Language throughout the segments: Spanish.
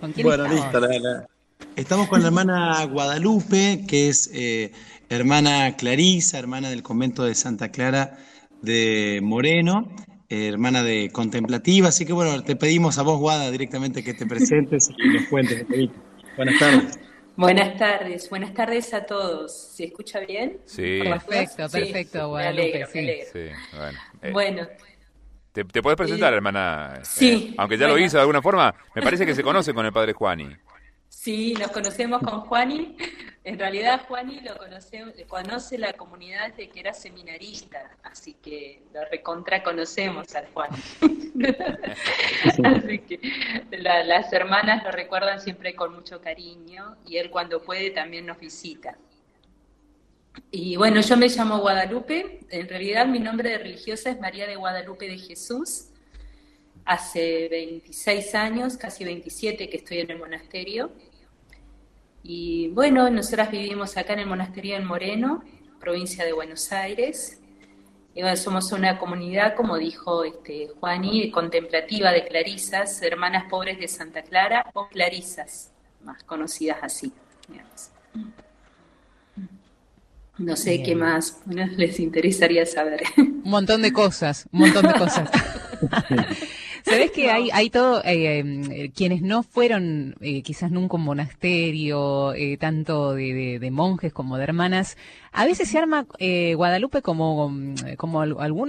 ¿Con quién Bueno, listo. estamos? Estamos con la hermana Guadalupe, que es hermana Clarisa, hermana del convento de Santa Clara de Moreno, hermana de Contemplativa. Así que bueno, te pedimos a vos, Guada, directamente que te presentes y nos cuentes un poquito. Buenas tardes. Buenas tardes a todos. ¿Se escucha bien por Sí, las dudas? Perfecto, Sí, perfecto, me Guadalupe, alegro, me sí. alegro. sí, bueno. Bueno, ¿Te puedes presentar, hermana? sí, Aunque ya lo bueno, hizo de alguna forma, me parece que se conoce con el padre Juani. sí, nos conocemos con Juani. En realidad Juani conoce la comunidad desde que era seminarista, así que lo recontra conocemos al Juani. Así que las hermanas lo recuerdan siempre con mucho cariño y él cuando puede también nos visita. Y bueno, yo me llamo Guadalupe, en realidad mi nombre de religiosa es María de Guadalupe de Jesús. Hace 26 años, casi 27 que estoy en el monasterio. Y bueno, nosotras vivimos acá en el monasterio en Moreno, provincia de Buenos Aires. Y bueno, somos una comunidad, como dijo Juani, contemplativa de clarisas, hermanas pobres de Santa Clara o clarisas, más conocidas así, digamos. No sé qué Bien. más les interesaría saber. Un montón de cosas, un montón de cosas. Sabés que No. hay todo, quienes no fueron quizás nunca a un monasterio, tanto de monjes como de hermanas, a veces se arma Guadalupe como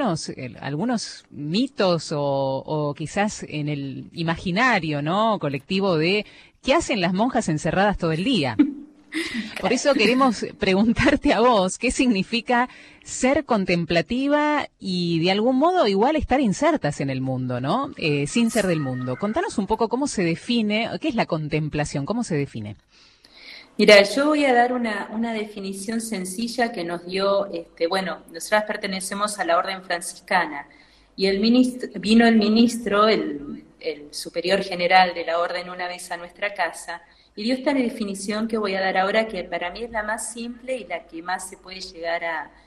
algunos mitos o quizás en el imaginario, ¿no? Colectivo de ¿qué hacen las monjas encerradas todo el día? Por eso queremos preguntarte a vos, ¿qué significa ser contemplativa y de algún modo igual estar insertas en el mundo, ¿no? Sin ser del mundo. Contanos un poco cómo se define, qué es la contemplación, cómo se define. Mira, yo voy a dar una definición sencilla que nos dio, bueno, nosotras pertenecemos a la orden franciscana y vino el ministro, el superior general de la orden una vez a nuestra casa y dio esta definición que voy a dar ahora que para mí es la más simple y la que más se puede llegar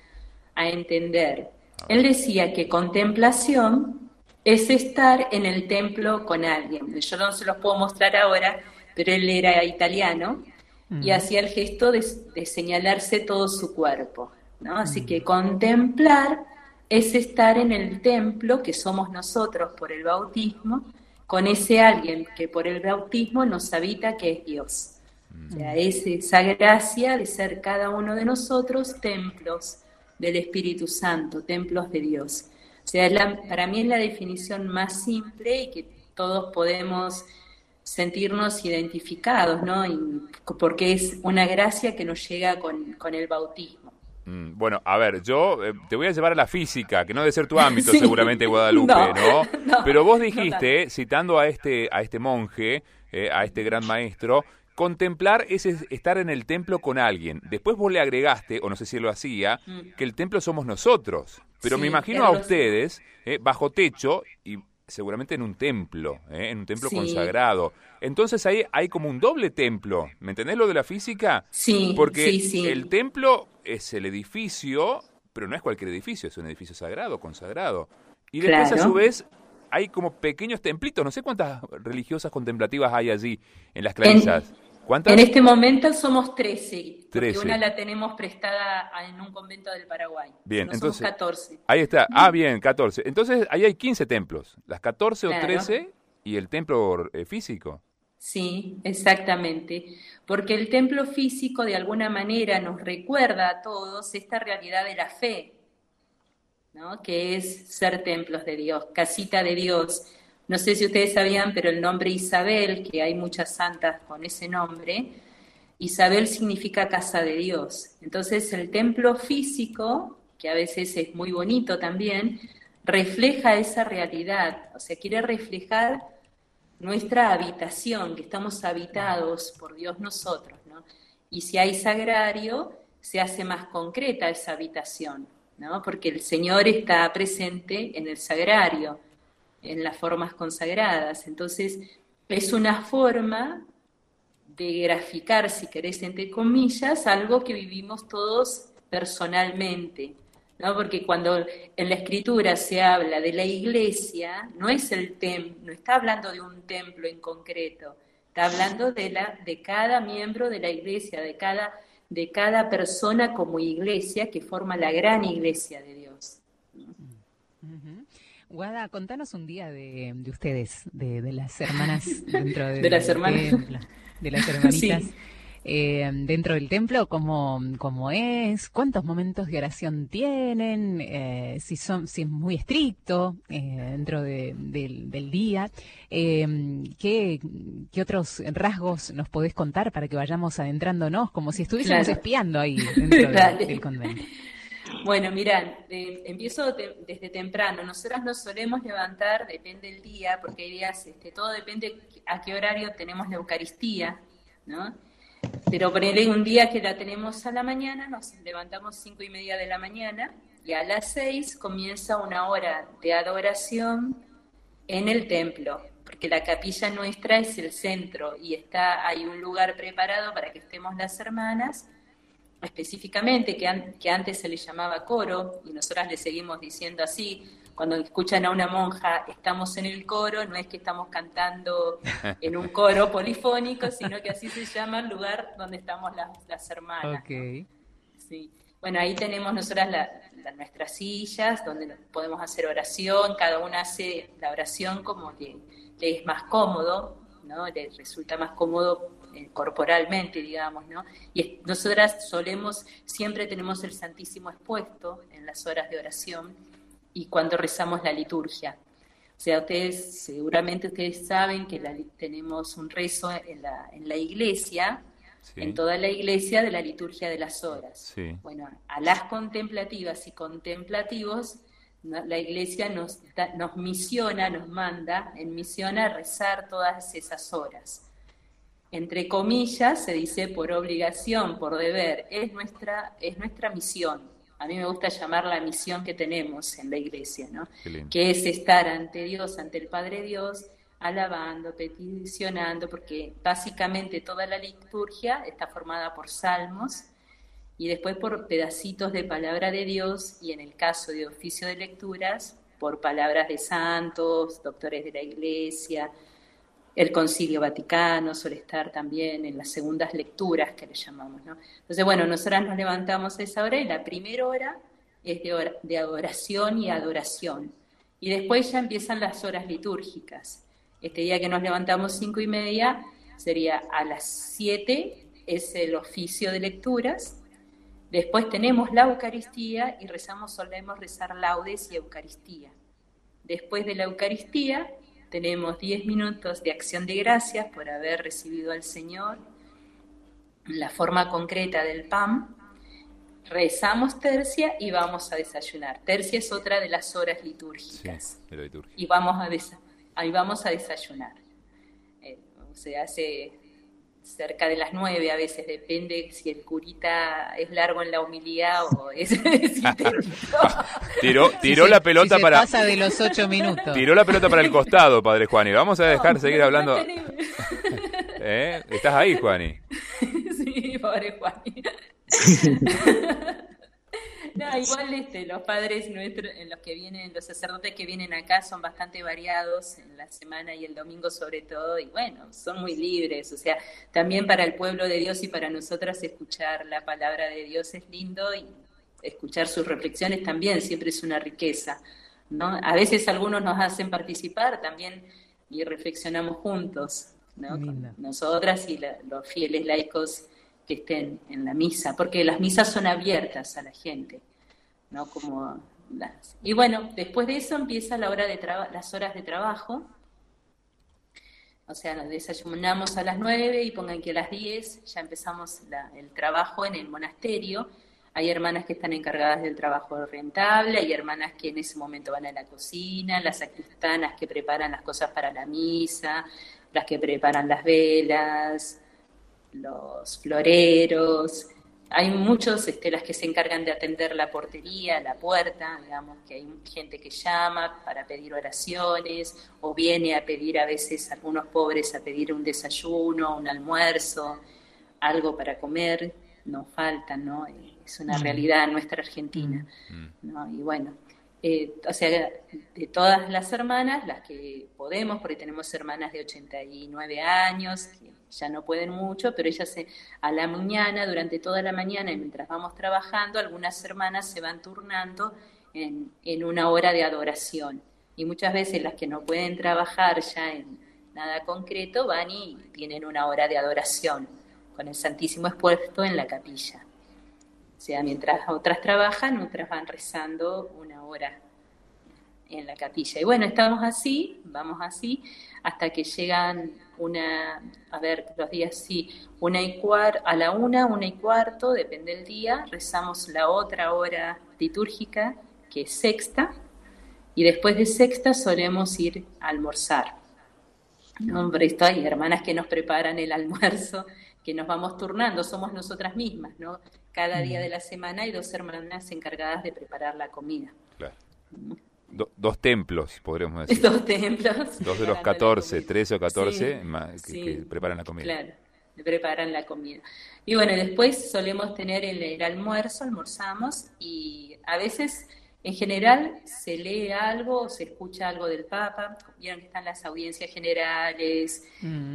a entender. Él decía que contemplación es estar en el templo con alguien. Yo no se los puedo mostrar ahora, pero él era italiano y hacía el gesto de señalarse todo su cuerpo, ¿no? Así que contemplar es estar en el templo que somos nosotros por el bautismo, con ese alguien que por el bautismo nos habita, que es Dios. O sea, es esa gracia de ser cada uno de nosotros templos del Espíritu Santo, templos de Dios. O sea, para mí es la definición más simple y que todos podemos sentirnos identificados, ¿no? Porque es una gracia que nos llega con el bautismo. Bueno, a ver, yo te voy a llevar a la física, que no debe ser tu ámbito Sí. seguramente, Guadalupe, No, ¿no? no, Pero vos no tanto. dijiste, citando a este monje, a este gran maestro, contemplar es estar en el templo con alguien. Después vos le agregaste, o no sé si lo hacía, que el templo somos nosotros. Pero me Sí, imagino a ustedes bajo techo y seguramente en un templo sí, consagrado. Entonces ahí hay como un doble templo. ¿Me entendés lo de la física? sí, Porque sí, el sí, templo es el edificio, pero no es cualquier edificio, es un edificio sagrado, consagrado. Y después, a su claro. vez, hay como pequeños templitos. No sé cuántas religiosas contemplativas hay allí en las En, Clarisas. en ¿Cuántas? este momento somos 13, porque una 13. la tenemos prestada en un convento del Paraguay. Si Bien, no somos entonces, 14. ahí está. Ah, bien, 14. Entonces, ahí hay 15 templos. Las 14 o Claro. 13 y el templo físico. Sí, exactamente, porque el templo físico de alguna manera nos recuerda a todos esta realidad de la fe, ¿no? Que es ser templos de Dios, casita de Dios. No sé si ustedes sabían, pero el nombre Isabel, que hay muchas santas con ese nombre, Isabel significa casa de Dios. Entonces el templo físico, que a veces es muy bonito también, refleja esa realidad, o sea, quiere reflejar nuestra habitación, que estamos habitados por Dios nosotros, ¿no? Y si hay sagrario, se hace más concreta esa habitación, ¿no? Porque el Señor está presente en el sagrario, en las formas consagradas. Entonces, es una forma de graficar, si querés, entre comillas, algo que vivimos todos personalmente, ¿no? Porque cuando en la escritura se habla de la iglesia, no es no está hablando de un templo en concreto, Está hablando de cada miembro de la iglesia, de cada persona como iglesia que forma la gran iglesia de Dios. Ujú. Guada, contanos un día de ustedes, de las hermanas dentro De las del hermanas. templo, de las hermanitas Sí, dentro del templo, cómo es, cuántos momentos de oración tienen, si es muy estricto dentro del día, qué otros rasgos nos podés contar para que vayamos adentrándonos, como si estuviésemos claro. espiando ahí dentro Dale. del convento. Bueno, mirá, empiezo desde temprano. Nosotras nos solemos levantar, depende del día, porque hay días, todo depende a qué horario tenemos la Eucaristía, ¿no? Pero ponele un día que la tenemos a la mañana, nos levantamos 5:30 de la mañana y a las 6 comienza una hora de adoración en el templo, porque la capilla nuestra es el centro y hay un lugar preparado para que estemos las hermanas específicamente, que antes se le llamaba coro, y nosotras le seguimos diciendo así. Cuando escuchan a una monja, estamos en el coro, no es que estamos cantando en un coro polifónico, sino que así se llama el lugar donde estamos las hermanas. Okay. ¿No? Sí. Bueno, ahí tenemos nosotras nuestras sillas, donde podemos hacer oración, cada una hace la oración como le es más cómodo, ¿no? Le resulta más cómodo corporalmente, digamos, ¿no? Y nosotras siempre tenemos el Santísimo expuesto en las horas de oración y cuando rezamos la liturgia. O sea, seguramente ustedes saben que tenemos un rezo en la iglesia, sí, en toda la iglesia, de la liturgia de las horas. Sí. Bueno, a las contemplativas y contemplativos, la iglesia nos misiona, nos manda en misión a rezar todas esas horas. Entre comillas, se dice por obligación, por deber, es nuestra misión. A mí me gusta llamar la misión que tenemos en la iglesia, ¿no? Que es estar ante Dios, ante el Padre Dios, alabando, peticionando, porque básicamente toda la liturgia está formada por salmos y después por pedacitos de palabra de Dios, y en el caso de oficio de lecturas, por palabras de santos, doctores de la iglesia. El Concilio Vaticano suele estar también en las segundas lecturas, que le llamamos, ¿no? Entonces, bueno, nosotras nos levantamos a esa hora y la primera hora es de oración y adoración. Y después ya empiezan las horas litúrgicas. Este día que nos levantamos 5:30, sería a las 7, es el oficio de lecturas. Después tenemos la Eucaristía y solemos rezar laudes y Eucaristía. Después de la Eucaristía tenemos 10 minutos de acción de gracias por haber recibido al Señor, la forma concreta del pan. Rezamos tercia y vamos a desayunar. Tercia es otra de las horas litúrgicas. Sí, de la liturgia. Y vamos a desayunar. Se hace cerca de las 9 a veces, depende si el curita es largo en la homilía o es sintético. Tiró la pelota para... pasa de los 8 minutos. Tiró la pelota para el costado, Padre Juani. Vamos a dejar seguir hablando. ¿Estás ahí, Juani? Sí, Padre Juani. No, igual los padres nuestros, los sacerdotes que vienen acá son bastante variados en la semana y el domingo sobre todo, y bueno, son muy libres. O sea, también para el pueblo de Dios y para nosotras escuchar la palabra de Dios es lindo, y escuchar sus reflexiones también siempre es una riqueza, ¿no? A veces algunos nos hacen participar también y reflexionamos juntos, ¿no? Con nosotras y los fieles laicos que estén en la misa, porque las misas son abiertas a la gente, ¿no? Y bueno, después de eso empieza las horas de trabajo. O sea, nos desayunamos a las 9 y pongan que a las 10 ya empezamos el trabajo en el monasterio. Hay hermanas que están encargadas del trabajo rentable, hay hermanas que en ese momento van a la cocina, las sacristanas que preparan las cosas para la misa, las que preparan las velas, los floreros. Hay muchos las que se encargan de atender la portería, la puerta, digamos que hay gente que llama para pedir oraciones o viene a pedir, a veces algunos pobres, a pedir un desayuno, un almuerzo, algo para comer. No faltan, ¿no? Es una realidad en nuestra Argentina, ¿no? Y bueno, o sea, de todas las hermanas, las que podemos, porque tenemos hermanas de 89 años, que ya no pueden mucho, pero ellas a la mañana, durante toda la mañana, y mientras vamos trabajando, algunas hermanas se van turnando en una hora de adoración. Y muchas veces las que no pueden trabajar ya en nada concreto, van y tienen una hora de adoración, con el Santísimo expuesto en la capilla. O sea, mientras otras trabajan, otras van rezando una hora en la capilla. Y bueno, vamos así, hasta que llegan los días sí, a la 1:15, depende del día, rezamos la otra hora litúrgica, que es sexta, y después de sexta solemos ir a almorzar. ¿No? Por esto hay hermanas que nos preparan el almuerzo, que nos vamos turnando, somos nosotras mismas, ¿no? Cada día de la semana hay 2 hermanas encargadas de preparar la comida. Claro. 2 templos, podríamos decir. 2 templos. 2 de los 14, 13 o 14 que preparan la comida. Claro, preparan la comida. Y bueno, después solemos tener el almuerzo, almorzamos, y a veces, en general, se lee algo o se escucha algo del Papa. Vieron que están las audiencias generales,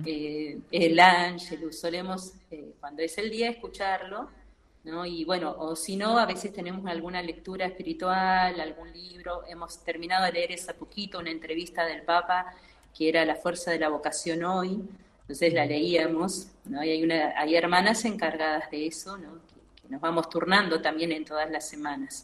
el Ángelus, solemos, cuando es el día, escucharlo, ¿no? Y bueno, o si no, a veces tenemos alguna lectura espiritual, algún libro. Hemos terminado de leer hace poquito una entrevista del Papa, que era La fuerza de la vocación hoy, entonces la leíamos, ¿no? Y hay hermanas encargadas de eso, ¿no? Que nos vamos turnando también en todas las semanas.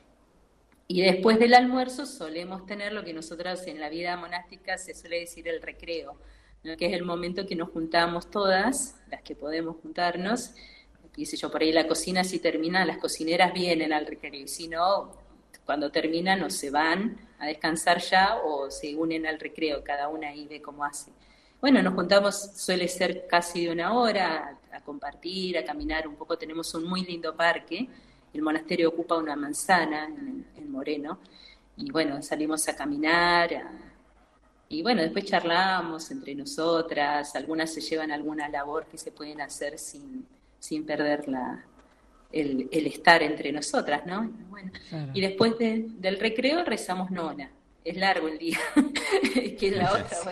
Y después del almuerzo solemos tener lo que nosotros en la vida monástica se suele decir el recreo, ¿no? Que es el momento que nos juntamos todas, las que podemos juntarnos. Qué yo, por ahí la cocina, si termina, las cocineras vienen al recreo, y si no, cuando terminan o se van a descansar ya o se unen al recreo, cada una ahí ve cómo hace. Bueno, nos juntamos, suele ser casi de 1 hora, a compartir, a caminar un poco. Tenemos un muy lindo parque. El monasterio ocupa una manzana en Moreno, y bueno, salimos a caminar, y bueno, después charlamos entre nosotras, algunas se llevan alguna labor que se pueden hacer sin perder el estar entre nosotras, ¿no? Bueno, claro. Y después del recreo rezamos nona. Es largo el día, que es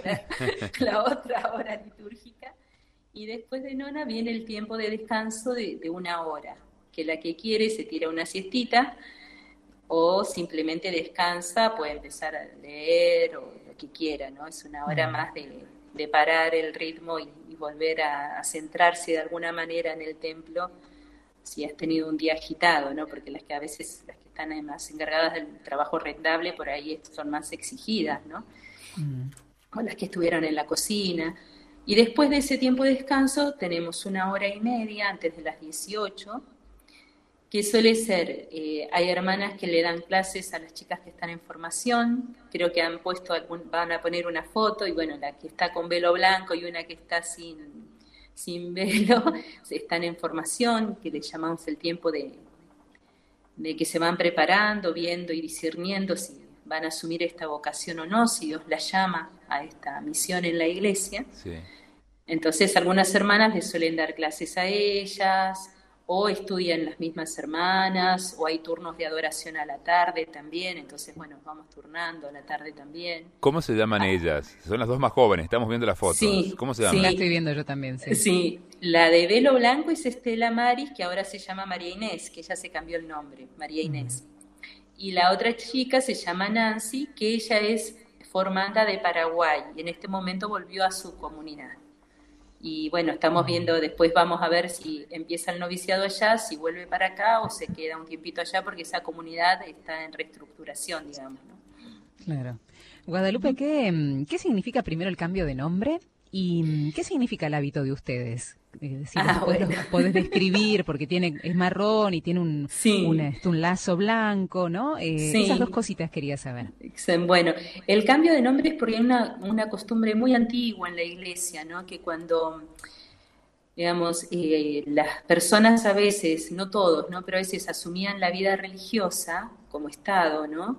la otra hora litúrgica, y después de nona viene el tiempo de descanso de 1 hora, que la que quiere se tira una siestita o simplemente descansa, puede empezar a leer o lo que quiera, ¿no? Es 1 hora más de parar el ritmo y volver a centrarse de alguna manera en el templo si has tenido un día agitado, ¿no? Porque las que están más encargadas del trabajo rentable por ahí son más exigidas, ¿no? O las que estuvieron en la cocina. Y después de ese tiempo de descanso tenemos 1 hora y media antes de las 18, que suele ser, hay hermanas que le dan clases a las chicas que están en formación, creo que van a poner una foto, y bueno, la que está con velo blanco y una que está sin velo, están en formación, que le llamamos el tiempo de que se van preparando, viendo y discerniendo si van a asumir esta vocación o no, si Dios las llama a esta misión en la iglesia. Sí. Entonces algunas hermanas les suelen dar clases a ellas, o estudian las mismas hermanas, o hay turnos de adoración a la tarde también, entonces bueno, vamos turnando a la tarde también. ¿Cómo se llaman ellas? Son las 2 más jóvenes, estamos viendo las fotos. Sí, ¿Cómo se llaman? Sí, la estoy viendo yo también, sí. Sí, la de velo blanco es Estela Maris, que ahora se llama María Inés, que ya se cambió el nombre, María Inés. Y la otra chica se llama Nancy, que ella es formanda de Paraguay, y en este momento volvió a su comunidad. Y bueno, estamos viendo, después vamos a ver si empieza el noviciado allá, si vuelve para acá o se queda un tiempito allá, porque esa comunidad está en reestructuración, digamos, ¿no? Claro. Guadalupe, ¿qué significa primero el cambio de nombre y qué significa el hábito de ustedes? Si bueno. Los podés describir, porque es marrón y tiene un lazo blanco, ¿no? Esas 2 cositas quería saber. Bueno, el cambio de nombre es porque hay una costumbre muy antigua en la iglesia, ¿no? Que cuando, digamos, las personas a veces, no todos, ¿no? Pero a veces asumían la vida religiosa como Estado, ¿no?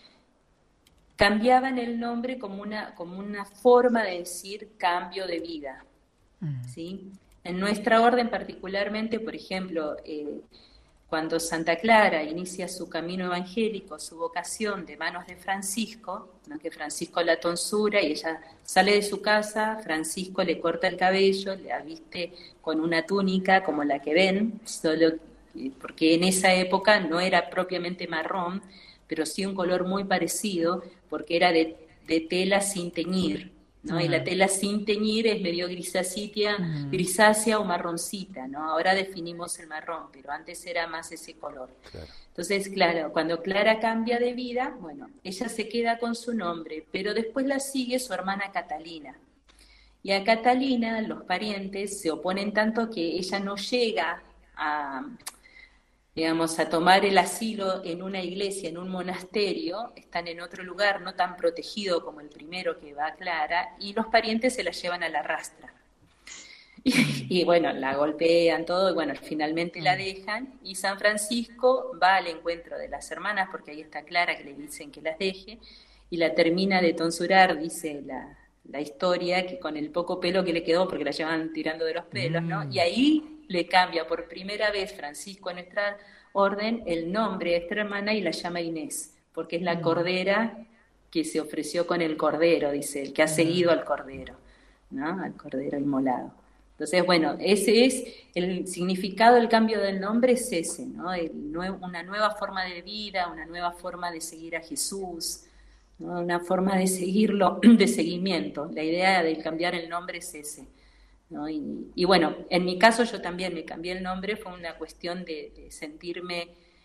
Cambiaban el nombre como una forma de decir cambio de vida, ¿sí? En nuestra orden particularmente, por ejemplo, cuando Santa Clara inicia su camino evangélico, su vocación de manos de Francisco, ¿no? Que Francisco la tonsura y ella sale de su casa, Francisco le corta el cabello, le viste con una túnica como la que ven, solo porque en esa época no era propiamente marrón, pero sí un color muy parecido, porque era de tela sin teñir, ¿no? Y la tela sin teñir es medio grisácea o marroncita, ¿no? Ahora definimos el marrón, pero antes era más ese color. Claro. Entonces, claro, cuando Clara cambia de vida, bueno, ella se queda con su nombre, pero después la sigue su hermana Catalina. Y a Catalina los parientes se oponen tanto que ella no llega a tomar el asilo en una iglesia, en un monasterio, están en otro lugar no tan protegido como el primero que va a Clara, y los parientes se la llevan a la rastra. Y bueno, la golpean todo, y bueno, finalmente la dejan, y San Francisco va al encuentro de las hermanas, porque ahí está Clara, que le dicen que las deje, y la termina de tonsurar, dice la historia, que con el poco pelo que le quedó, porque la llevan tirando de los pelos, ¿no? Y ahí le cambia por primera vez Francisco a nuestra orden el nombre de esta hermana y la llama Inés, porque es la cordera que se ofreció con el cordero, dice, el que ha seguido al cordero, ¿no? Al cordero inmolado. Entonces, bueno, ese es el significado del cambio del nombre, es ese, ¿no? Una nueva forma de vida, una nueva forma de seguir a Jesús, ¿no? Una forma de seguirlo, de seguimiento. La idea de cambiar el nombre es ese, ¿no? Y bueno, en mi caso yo también me cambié el nombre, fue una cuestión de sentirme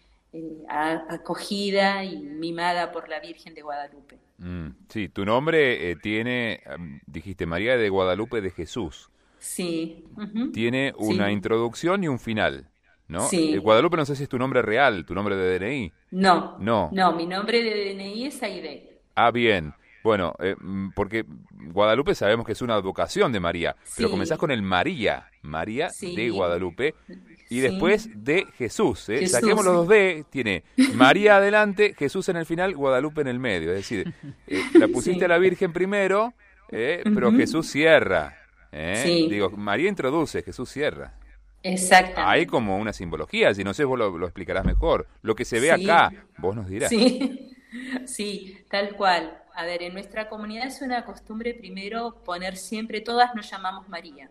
acogida y mimada por la Virgen de Guadalupe. Sí, tu nombre tiene, dijiste, María de Guadalupe de Jesús. Sí. Tiene una introducción y un final, ¿no? Sí. Guadalupe no sé si es tu nombre real, tu nombre de DNI. No, mi nombre de DNI es Aide. Ah, bien. Bueno, porque Guadalupe sabemos que es una advocación de María, pero comenzás con el María de Guadalupe, y después de Jesús, ¿eh? Saquemos los dos D, tiene María adelante, Jesús en el final, Guadalupe en el medio, es decir, la pusiste a la Virgen primero, pero Jesús cierra, digo, María introduce, Jesús cierra. Exactamente. Hay como una simbología, si no sé, vos lo explicarás mejor. Lo que se ve acá, vos nos dirás. Sí, tal cual. A ver, en nuestra comunidad es una costumbre primero poner siempre, todas nos llamamos María,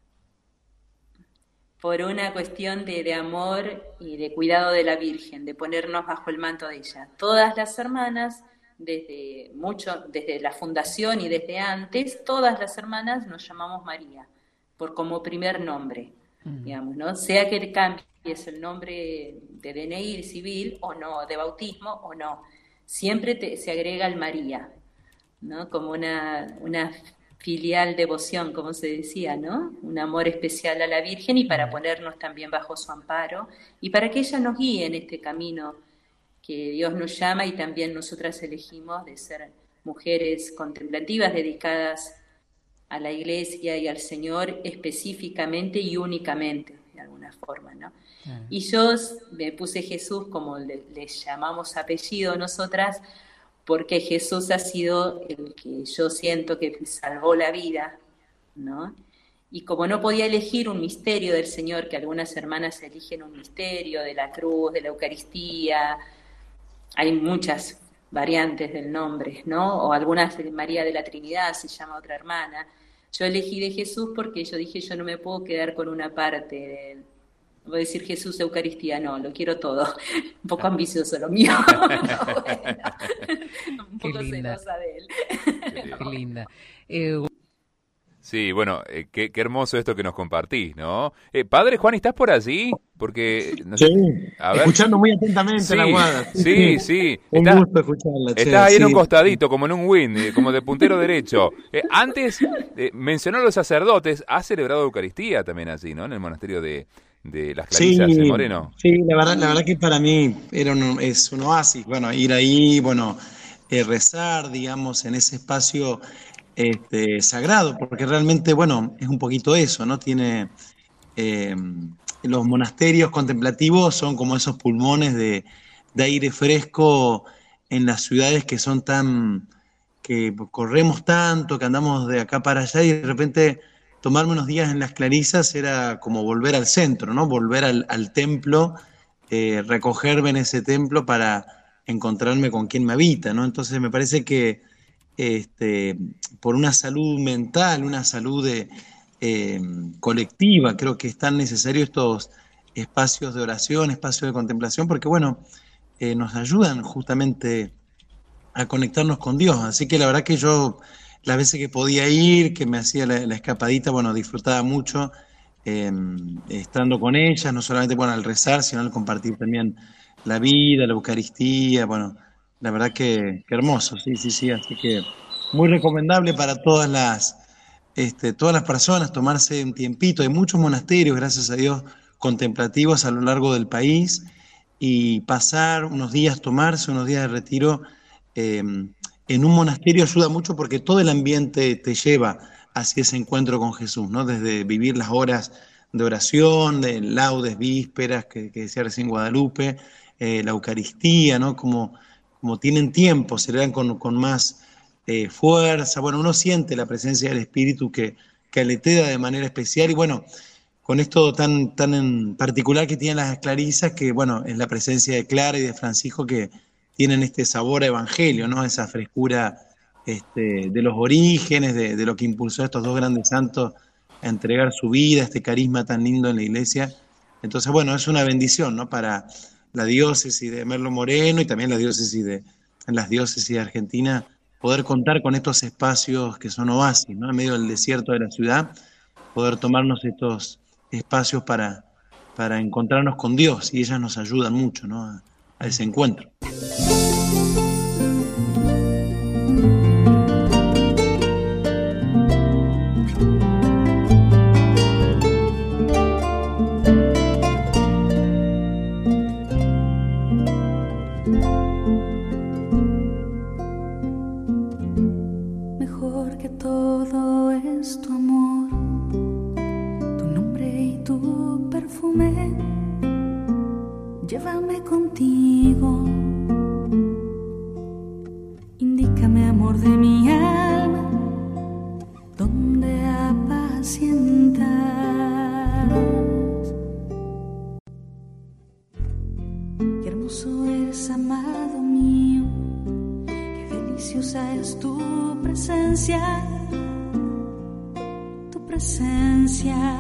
por una cuestión de amor y de cuidado de la Virgen, de ponernos bajo el manto de ella. Todas las hermanas, desde la fundación y desde antes, todas las hermanas nos llamamos María, como primer nombre, digamos, ¿no? Sea que cambies el nombre de DNI civil o no, de bautismo o no, siempre se agrega el María, ¿no? Como una filial devoción, como se decía, ¿no? Un amor especial a la Virgen y para ponernos también bajo su amparo y para que ella nos guíe en este camino que Dios nos llama y también nosotras elegimos de ser mujeres contemplativas dedicadas a la Iglesia y al Señor específicamente y únicamente, de alguna forma, ¿no? Y yo me puse Jesús, como le llamamos apellido nosotras, porque Jesús ha sido el que yo siento que salvó la vida, ¿no? Y como no podía elegir un misterio del Señor, que algunas hermanas eligen un misterio de la cruz, de la Eucaristía, hay muchas variantes del nombre, ¿no? O algunas de María de la Trinidad, se llama otra hermana. Yo elegí de Jesús porque yo dije, yo no me puedo quedar con una parte de él. Voy a decir Jesús Eucaristía, no, lo quiero todo. Un poco ambicioso lo mío. No, bueno, un poco celosa de él. Qué linda. Sí, bueno, qué hermoso esto que nos compartís, ¿no? Padre Juan, ¿estás por allí? Porque no sé, a ver. Escuchando muy atentamente la guada. Sí. Un gusto escucharla. Estás ahí en un costadito, como en un win, como de puntero derecho. Antes mencionó a los sacerdotes, ha celebrado Eucaristía también allí, ¿no? En el monasterio de las Clarisas de Moreno. Sí, la verdad que para mí es un oasis. Bueno, ir ahí, rezar, digamos, en ese espacio sagrado, porque realmente, es un poquito eso, ¿no? Tiene los monasterios contemplativos son como esos pulmones de aire fresco en las ciudades que son que corremos tanto, que andamos de acá para allá y de repente tomarme unos días en las Clarisas era como volver al centro, ¿no? Volver al templo recogerme en ese templo para encontrarme con quien me habita, ¿no? Entonces me parece que por una salud mental, una salud colectiva, creo que es tan necesario estos espacios de oración, espacios de contemplación, porque bueno, nos ayudan justamente a conectarnos con Dios. Así que la verdad que yo, las veces que podía ir, que me hacía la escapadita, bueno, disfrutaba mucho estando con ellas, no solamente bueno, al rezar, sino al compartir también la vida, la Eucaristía, bueno, la verdad que hermoso, sí, sí, sí, así que muy recomendable para todas las personas tomarse un tiempito. Hay muchos monasterios, gracias a Dios, contemplativos a lo largo del país, y pasar unos días, tomarse unos días de retiro en un monasterio ayuda mucho porque todo el ambiente te lleva hacia ese encuentro con Jesús, ¿no? Desde vivir las horas de oración, de laudes, vísperas, que decía recién Guadalupe, la Eucaristía, ¿no? Como tienen tiempo, se le dan con más fuerza. Bueno, uno siente la presencia del Espíritu que aletea de manera especial, y bueno, con esto tan en particular que tienen las clarisas, que bueno, es la presencia de Clara y de Francisco que tienen este sabor a evangelio, ¿no? Esa frescura de los orígenes, de lo que impulsó a estos dos grandes santos a entregar su vida, este carisma tan lindo en la iglesia. Entonces, bueno, es una bendición, ¿no? Para la diócesis de Merlo Moreno y también en las diócesis de Argentina, poder contar con estos espacios que son oasis, ¿no? En medio del desierto de la ciudad, poder tomarnos estos espacios para encontrarnos con Dios, y ellas nos ayudan mucho, ¿no? a ese encuentro. Mejor que todo es tu amor, tu nombre y tu perfume. Llévame contigo, indícame, amor de mi alma, donde apacientas. Qué hermoso eres, amado mío, qué deliciosa es tu presencia, tu presencia.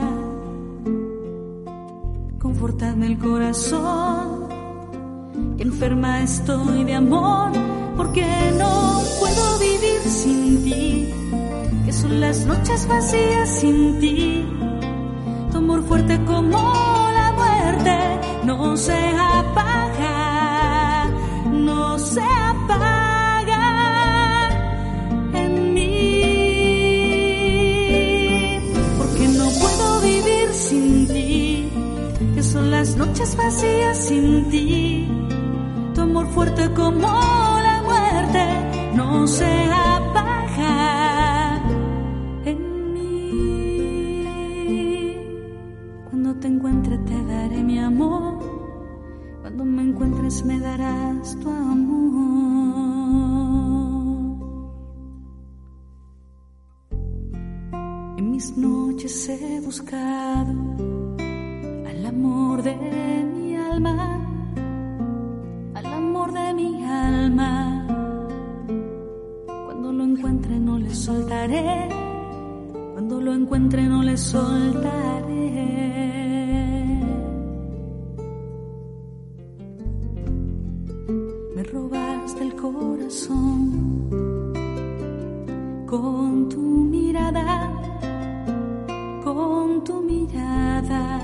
Confortadme el corazón, que enferma estoy de amor, porque no puedo vivir sin ti, que son las noches vacías sin ti. Tu amor fuerte como la muerte no se apaga, no se apaga en mí, porque no puedo vivir sin ti, que son las noches vacías sin ti. Tu amor fuerte como la muerte no se apaga en mí. Cuando te encuentre te daré mi amor, cuando me encuentres me darás tu amor. En mis noches he buscado al amor de mi alma, al amor de mi alma. Cuando lo encuentre no le soltaré, cuando lo encuentre no le soltaré. Me robaste el corazón con tu mirada, con tu mirada.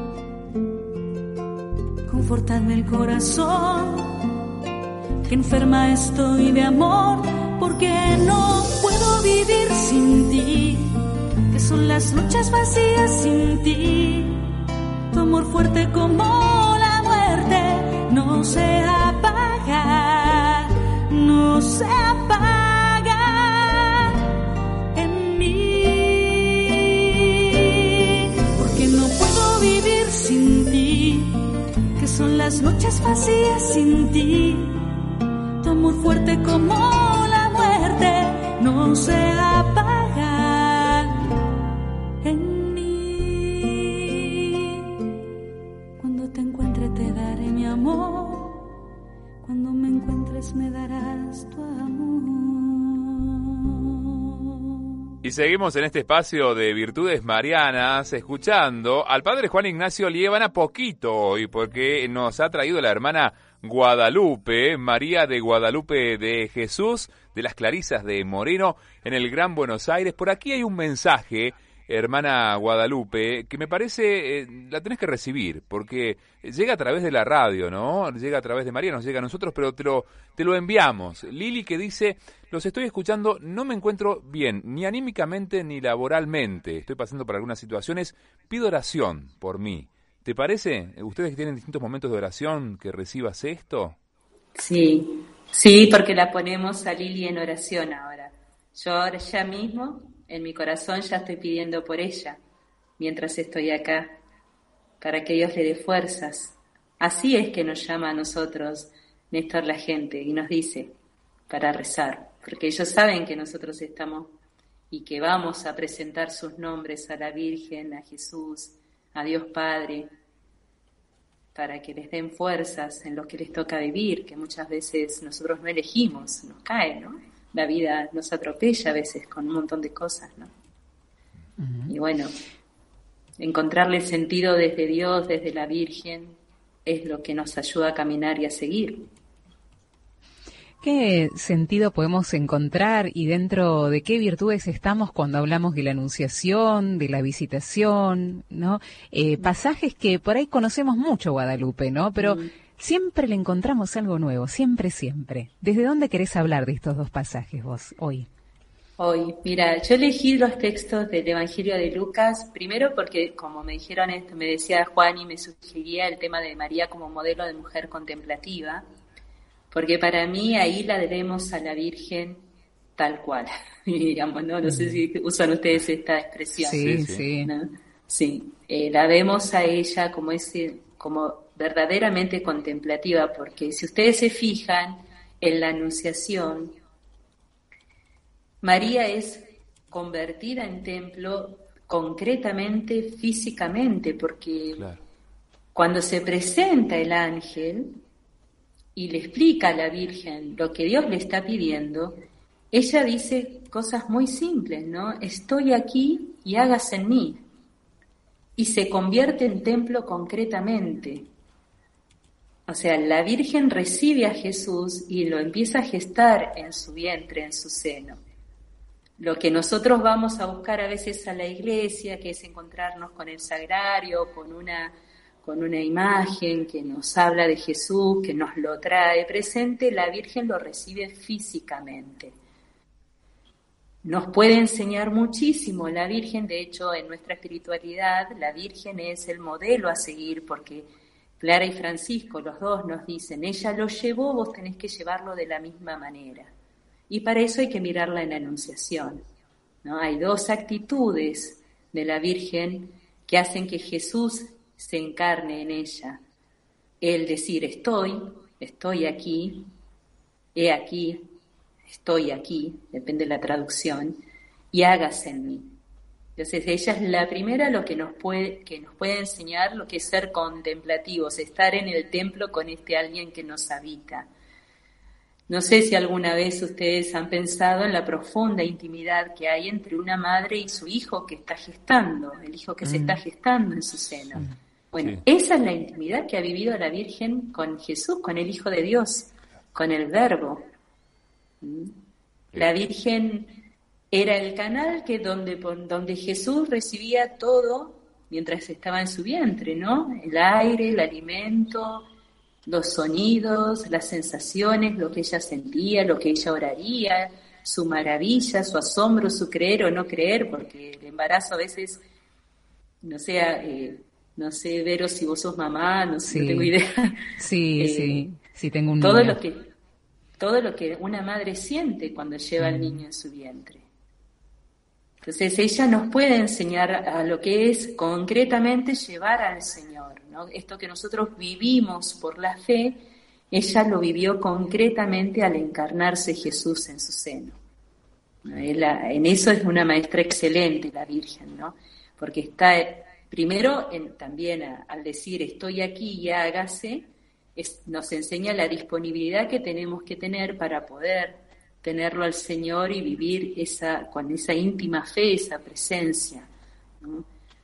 Confortadme el corazón, que enferma estoy de amor, porque no puedo vivir sin ti, que son las noches vacías sin ti. Tu amor fuerte como la muerte no se apaga, no se apaga en mí, porque no puedo vivir sin ti, que son las noches vacías sin ti. Tu amor fuerte como la muerte no se apaga en mí. Cuando te encuentre te daré me darás tu amor. Y seguimos en este espacio de Virtudes Marianas, escuchando al padre Juan Ignacio Liébana poquito hoy, porque nos ha traído la hermana Guadalupe, María de Guadalupe de Jesús, de las Clarisas de Moreno, en el Gran Buenos Aires. Por aquí hay un mensaje, hermana Guadalupe, que me parece, la tenés que recibir, porque llega a través de la radio, ¿no? Llega a través de María, nos llega a nosotros, pero te lo enviamos. Lili, que dice: los estoy escuchando, no me encuentro bien, ni anímicamente ni laboralmente. Estoy pasando por algunas situaciones, pido oración por mí. ¿Te parece, ustedes que tienen distintos momentos de oración, que recibas esto? Sí, sí, porque la ponemos a Lili en oración ahora. Yo ahora ya mismo, en mi corazón, ya estoy pidiendo por ella, mientras estoy acá, para que Dios le dé fuerzas. Así es que nos llama a nosotros, Néstor, la gente, y nos dice, para rezar, porque ellos saben que nosotros estamos y que vamos a presentar sus nombres a la Virgen, a Jesús, a Dios Padre, para que les den fuerzas en lo que les toca vivir, que muchas veces nosotros no elegimos, nos cae, ¿no? La vida nos atropella a veces con un montón de cosas, ¿no? Uh-huh. Y bueno, encontrarle sentido desde Dios, desde la Virgen, es lo que nos ayuda a caminar y a seguir. ¿Qué sentido podemos encontrar y dentro de qué virtudes estamos cuando hablamos de la anunciación, de la visitación, ¿no? Pasajes que por ahí conocemos mucho, Guadalupe, ¿no? Pero siempre le encontramos algo nuevo, siempre, siempre. ¿Desde dónde querés hablar de estos dos pasajes vos hoy? Hoy, mira, yo elegí los textos del Evangelio de Lucas, primero porque, como me dijeron esto, me decía Juan y me sugería el tema de María como modelo de mujer contemplativa, porque para mí ahí la debemos a la Virgen tal cual, digamos, ¿no? No sé si usan ustedes esta expresión. Sí, sí. ¿No? Sí, la vemos a ella como verdaderamente contemplativa, porque si ustedes se fijan en la Anunciación, María es convertida en templo concretamente, físicamente, porque claro, cuando se presenta el ángel y le explica a la Virgen lo que Dios le está pidiendo, ella dice cosas muy simples, ¿no? Estoy aquí y hágase en mí. Y se convierte en templo concretamente. O sea, la Virgen recibe a Jesús y lo empieza a gestar en su vientre, en su seno. Lo que nosotros vamos a buscar a veces a la iglesia, que es encontrarnos con el sagrario, con una imagen que nos habla de Jesús, que nos lo trae presente, la Virgen lo recibe físicamente. Nos puede enseñar muchísimo la Virgen, de hecho en nuestra espiritualidad la Virgen es el modelo a seguir, porque Clara y Francisco, los dos nos dicen, ella lo llevó, vos tenés que llevarlo de la misma manera. Y para eso hay que mirarla en la Anunciación, ¿no? Hay dos actitudes de la Virgen que hacen que Jesús se encarne en ella. El decir estoy aquí, he aquí, estoy aquí, depende de la traducción, y hágase en mí. Entonces ella es la primera que nos puede enseñar lo que es ser contemplativos, estar en el templo con alguien que nos habita. No sé si alguna vez ustedes han pensado en la profunda intimidad que hay entre una madre y su hijo que está gestando, el hijo que se está gestando en su seno. Bueno, esa es la intimidad que ha vivido la Virgen con Jesús, con el Hijo de Dios, con el Verbo. La Virgen era el canal donde Jesús recibía todo mientras estaba en su vientre, ¿no? El aire, el alimento, los sonidos, las sensaciones, lo que ella sentía, lo que ella oraría, su maravilla, su asombro, su creer o no creer, porque el embarazo a veces, no sé, Vero, si vos sos mamá, no tengo idea. Sí, tengo un todo lo que una madre siente cuando lleva al niño en su vientre. Entonces ella nos puede enseñar a lo que es concretamente llevar al Señor, ¿no? Esto que nosotros vivimos por la fe, ella lo vivió concretamente al encarnarse Jesús en su seno. En eso es una maestra excelente la Virgen, ¿no? Porque está primero también al decir estoy aquí y hágase, nos enseña la disponibilidad que tenemos que tener para poder tenerlo al Señor y vivir con esa íntima fe, esa presencia, ¿no?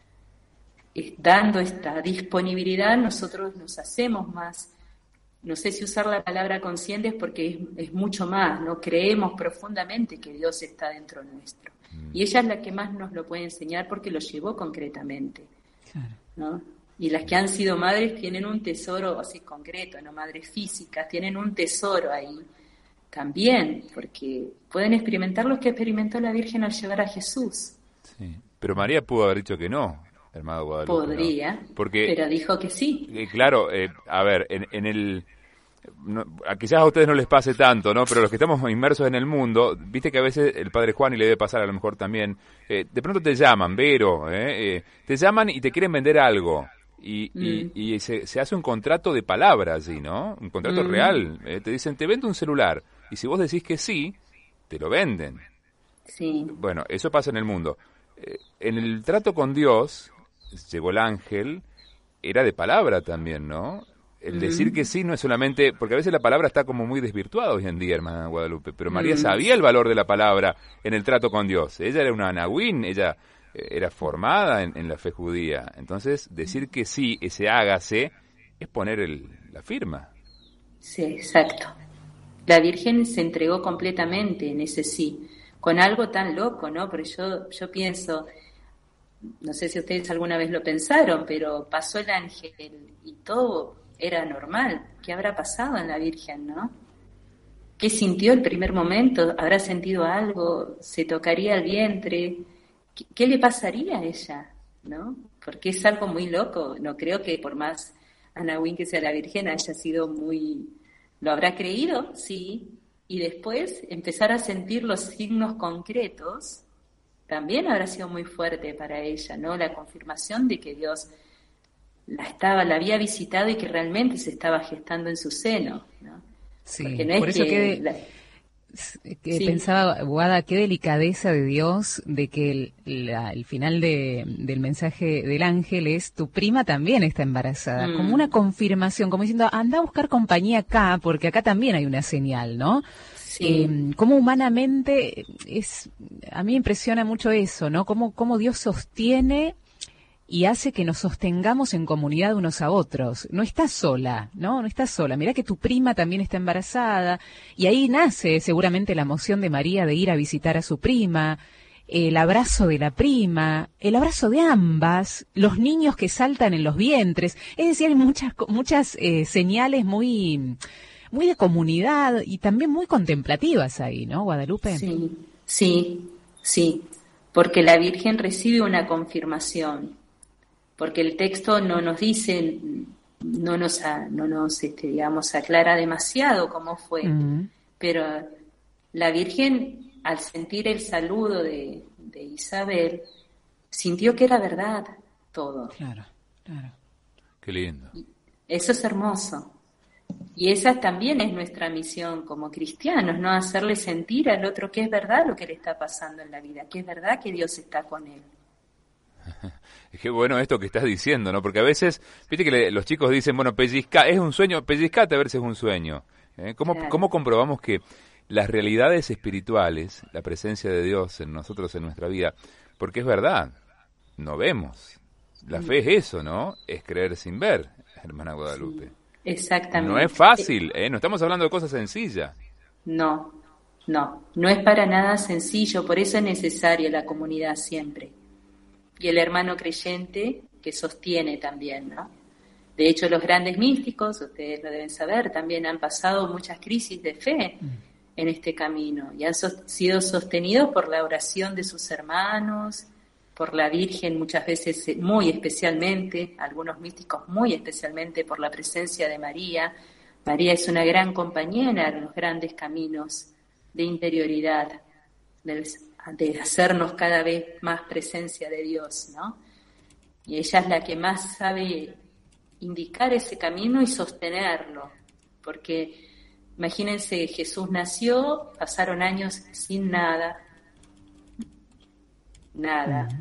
Dando esta disponibilidad, nosotros nos hacemos más, no sé si usar la palabra conscientes porque es mucho más, ¿no? Creemos profundamente que Dios está dentro nuestro. Y ella es la que más nos lo puede enseñar porque lo llevó concretamente, ¿no? Y las que han sido madres tienen un tesoro así concreto, no madres físicas, tienen un tesoro ahí también, porque pueden experimentar lo que experimentó la Virgen al llevar a Jesús. Sí, pero María pudo haber dicho que no, hermano Guadalupe. Podría, ¿no? Porque, pero dijo que sí. Claro, a ver, en el... No, quizás a ustedes no les pase tanto, ¿no? Pero los que estamos inmersos en el mundo, viste que a veces el padre Juan, y le debe pasar a lo mejor también, de pronto te llaman, Vero, te llaman y te quieren vender algo. Y se hace un contrato de palabra allí, ¿no? Un contrato real. Te dicen, te vendo un celular. Y si vos decís que sí, te lo venden. Sí. Bueno, eso pasa en el mundo. En el trato con Dios, llegó el ángel, era de palabra también, ¿no? El decir que sí no es solamente... Porque a veces la palabra está como muy desvirtuada hoy en día, hermana Guadalupe. Pero María sabía el valor de la palabra en el trato con Dios. Ella era una anahuín, ella era formada en la fe judía. Entonces, decir que sí, ese hágase, es poner la firma. Sí, exacto. La Virgen se entregó completamente en ese sí, con algo tan loco, ¿no? Porque yo pienso, no sé si ustedes alguna vez lo pensaron, pero pasó el ángel y todo era normal. ¿Qué habrá pasado en la Virgen, no? ¿Qué sintió el primer momento? ¿Habrá sentido algo? ¿Se tocaría el vientre? ¿Qué le pasaría a ella, no? Porque es algo muy loco. No creo que por más anahuín que sea la Virgen haya sido muy... ¿Lo habrá creído? Sí. Y después empezar a sentir los signos concretos también habrá sido muy fuerte para ella, ¿no? La confirmación de que Dios la había visitado y que realmente se estaba gestando en su seno, ¿no? Sí, porque no es por eso pensaba, Guada, qué delicadeza de Dios de que el final del mensaje del ángel es tu prima también está embarazada, como una confirmación, como diciendo, anda a buscar compañía acá, porque acá también hay una señal, ¿no? Sí. Cómo humanamente a mí me impresiona mucho eso, ¿no? Cómo Dios sostiene y hace que nos sostengamos en comunidad unos a otros. No estás sola, ¿no? No estás sola. Mirá que tu prima también está embarazada. Y ahí nace seguramente la emoción de María de ir a visitar a su prima, el abrazo de la prima, el abrazo de ambas, los niños que saltan en los vientres. Es decir, hay muchas señales muy de comunidad y también muy contemplativas ahí, ¿no, Guadalupe? Sí. Porque la Virgen recibe una confirmación. Porque el texto no nos dice, no nos digamos, aclara demasiado cómo fue, pero la Virgen, al sentir el saludo de Isabel, sintió que era verdad todo. Claro. Qué lindo. Y eso es hermoso. Y esa también es nuestra misión como cristianos, ¿no? Hacerle sentir al otro que es verdad lo que le está pasando en la vida, que es verdad que Dios está con él. Qué bueno esto que estás diciendo, ¿no? Porque a veces, viste que los chicos dicen, bueno, es un sueño, pellizcate a ver si es un sueño. ¿Cómo comprobamos que las realidades espirituales, la presencia de Dios en nosotros, en nuestra vida, porque es verdad, no vemos. La fe es eso, ¿no? Es creer sin ver, hermana Guadalupe. Sí, exactamente. No es fácil, no estamos hablando de cosas sencillas. No es para nada sencillo, por eso es necesaria la comunidad siempre. Y el hermano creyente que sostiene también, ¿no? De hecho, los grandes místicos, ustedes lo deben saber, también han pasado muchas crisis de fe en este camino y han sido sostenidos por la oración de sus hermanos, por la Virgen muchas veces muy especialmente, algunos místicos muy especialmente por la presencia de María. María es una gran compañera en los grandes caminos de interioridad, de hacernos cada vez más presencia de Dios, ¿no? Y ella es la que más sabe indicar ese camino y sostenerlo, porque imagínense, Jesús nació, pasaron años sin nada,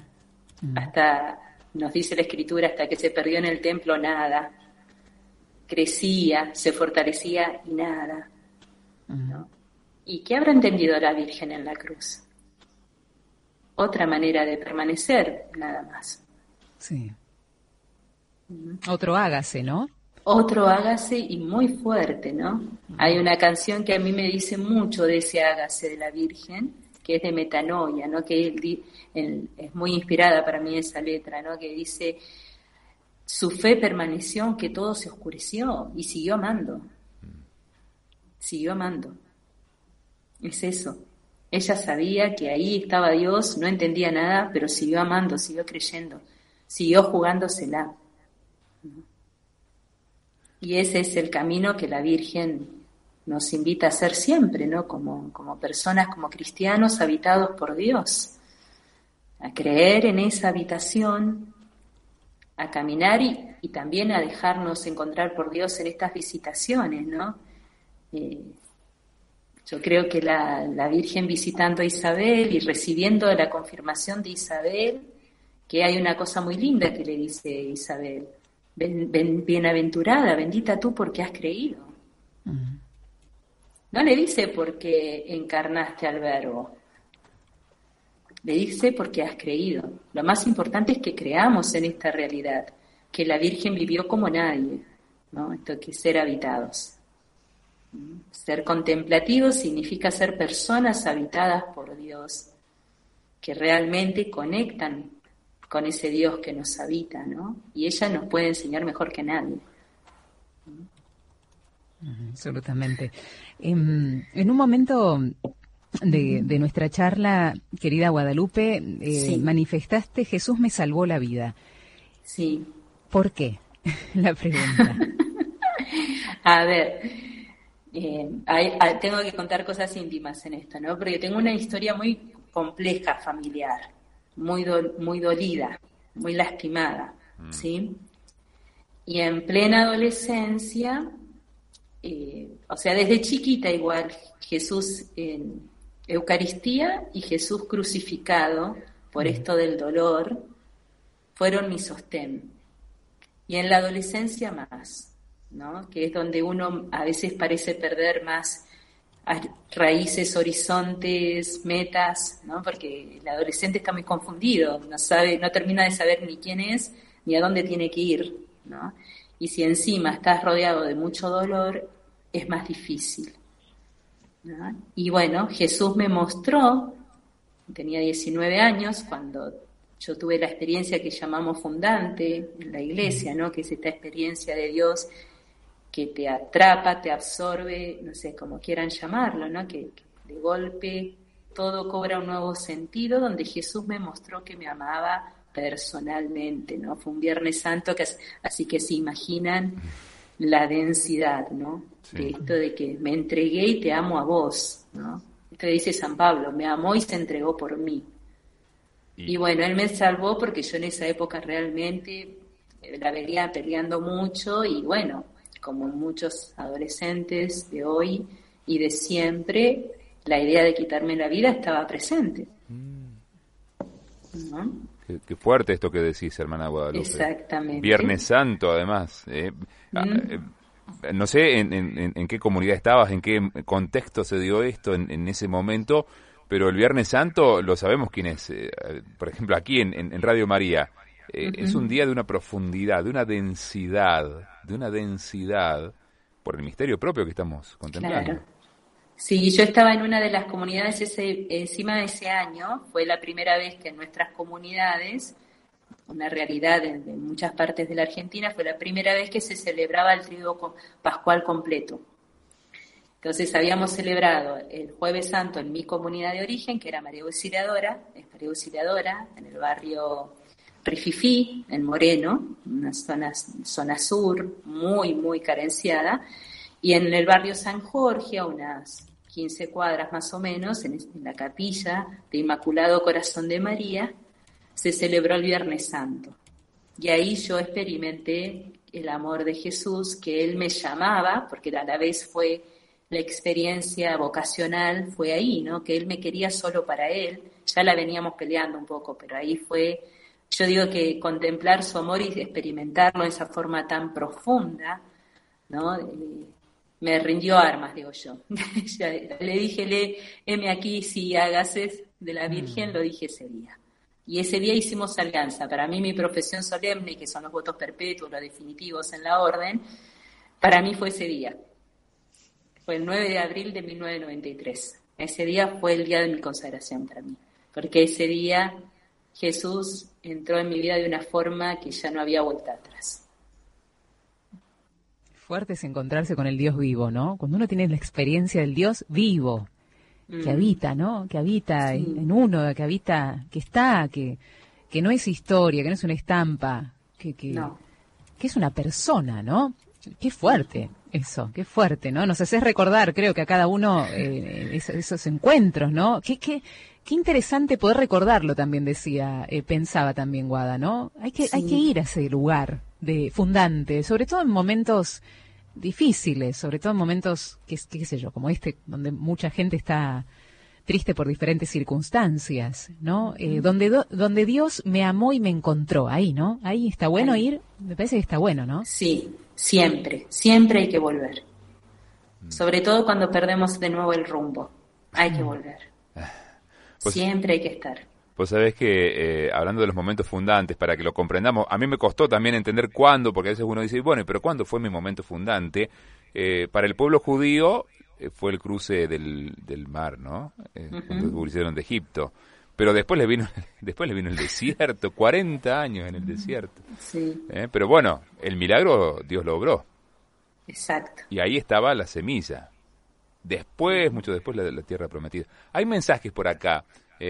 hasta, nos dice la Escritura, hasta que se perdió en el templo nada. crecía, se fortalecía y nada, ¿no? ¿Y qué habrá entendido la Virgen en la cruz? Otra manera de permanecer, nada más. Sí. Otro hágase, ¿no? Otro hágase, y muy fuerte, ¿no? Hay una canción que a mí me dice mucho de ese hágase de la Virgen, que es de Metanoia, ¿no? Que es muy inspirada para mí esa letra, ¿no? Que dice, su fe permaneció aunque todo se oscureció, y siguió amando. Siguió amando. Es eso. Ella sabía que ahí estaba Dios, no entendía nada, pero siguió amando, siguió creyendo, siguió jugándosela. Y ese es el camino que la Virgen nos invita a hacer siempre, ¿no? Como personas, como cristianos habitados por Dios. A creer en esa habitación, a caminar y también a dejarnos encontrar por Dios en estas visitaciones, ¿no? Yo creo que la Virgen visitando a Isabel y recibiendo la confirmación de Isabel, que hay una cosa muy linda que le dice Isabel: bienaventurada, bendita tú porque has creído. No le dice porque encarnaste al Verbo, le dice porque has creído. Lo más importante es que creamos en esta realidad, que la Virgen vivió como nadie, ¿no? Esto que es ser habitados. Ser contemplativos significa ser personas habitadas por Dios, que realmente conectan con ese Dios que nos habita, ¿no? Y ella nos puede enseñar mejor que nadie. Absolutamente. En un momento de nuestra charla, querida Guadalupe, Sí. manifestaste: Jesús me salvó la vida. Sí. ¿Por qué? La pregunta. A ver, tengo que contar cosas íntimas en esto, ¿no? Porque tengo una historia muy compleja familiar, muy dolida, muy lastimada, ¿sí? Y en plena adolescencia, o sea, desde chiquita igual, Jesús en Eucaristía y Jesús crucificado por esto del dolor fueron mi sostén. Y en la adolescencia más, ¿no? Que es donde uno a veces parece perder más raíces, horizontes, metas, ¿no? Porque el adolescente está muy confundido, no termina de saber ni quién es ni a dónde tiene que ir, ¿no? Y si encima estás rodeado de mucho dolor, es más difícil, ¿no? Y bueno, Jesús me mostró, tenía 19 años cuando yo tuve la experiencia que llamamos fundante en la iglesia, ¿no? Que es esta experiencia de Dios que te atrapa, te absorbe, no sé, como quieran llamarlo, ¿no? Que de golpe todo cobra un nuevo sentido, donde Jesús me mostró que me amaba personalmente, ¿no? Fue un Viernes Santo, así que se imaginan la densidad, ¿no? Sí. De esto de que me entregué y te amo a vos, ¿no? Esto dice San Pablo, me amó y se entregó por mí. Y bueno, él me salvó porque yo en esa época realmente la venía peleando mucho y bueno, como muchos adolescentes de hoy y de siempre, la idea de quitarme la vida estaba presente. ¿No? Qué fuerte esto que decís, hermana Guadalupe. Exactamente. Viernes Santo, además. No sé en qué comunidad estabas, en qué contexto se dio esto en ese momento, pero el Viernes Santo lo sabemos quién es. Por ejemplo, aquí en Radio María. Es un día de una profundidad, de una densidad por el misterio propio que estamos contemplando. Claro. Sí, yo estaba en una de las comunidades encima de ese año, fue la primera vez que en nuestras comunidades, una realidad en muchas partes de la Argentina, fue la primera vez que se celebraba el Tríodo Pascual completo. Entonces habíamos celebrado el Jueves Santo en mi comunidad de origen, que era María Auxiliadora, en el barrio Rififí, en Moreno, una zona sur muy, muy carenciada, y en el barrio San Jorge, a unas 15 cuadras más o menos, en la capilla de Inmaculado Corazón de María, se celebró el Viernes Santo. Y ahí yo experimenté el amor de Jesús, que Él me llamaba, porque a la vez fue la experiencia vocacional, fue ahí, ¿no? Que Él me quería solo para Él, ya la veníamos peleando un poco, pero ahí fue. Yo digo que contemplar su amor y experimentarlo de esa forma tan profunda, ¿no? Me rindió armas, digo yo. Le dije, heme aquí, si hágase de la Virgen, lo dije ese día. Y ese día hicimos alianza. Para mí, mi profesión solemne, que son los votos perpetuos, los definitivos en la orden, para mí fue ese día. Fue el 9 de abril de 1993. Ese día fue el día de mi consagración para mí. Porque ese día Jesús entró en mi vida de una forma que ya no había vuelta atrás. Fuerte es encontrarse con el Dios vivo, ¿no? Cuando uno tiene la experiencia del Dios vivo, que habita, ¿no? Que habita sí. en uno, que habita, que está, que no es historia, que no es una estampa, que es una persona, ¿no? Qué fuerte eso, qué fuerte, ¿no? Nos haces recordar, creo que a cada uno esos encuentros, ¿no? Qué interesante poder recordarlo también, decía, pensaba también Guada, ¿no? Hay que ir a ese lugar de fundante, sobre todo en momentos difíciles, sobre todo en momentos, qué sé yo, como este, donde mucha gente está triste por diferentes circunstancias, ¿no? Donde Dios me amó y me encontró, ahí, ¿no? Ahí está bueno ir, me parece que está bueno, ¿no? Sí, siempre hay que volver. Sobre todo cuando perdemos de nuevo el rumbo, hay que volver. Pues, siempre hay que estar. Pues sabés que, hablando de los momentos fundantes, para que lo comprendamos, a mí me costó también entender cuándo, porque a veces uno dice, bueno, pero ¿cuándo fue mi momento fundante? Para el pueblo judío fue el cruce del mar, ¿no? Cuando hicieron de Egipto. Pero después le vino el desierto, 40 años en el desierto. Sí. Pero bueno, el milagro Dios lo obró. Exacto. Y ahí estaba la semilla. Después, mucho después, la tierra prometida. Hay mensajes por acá.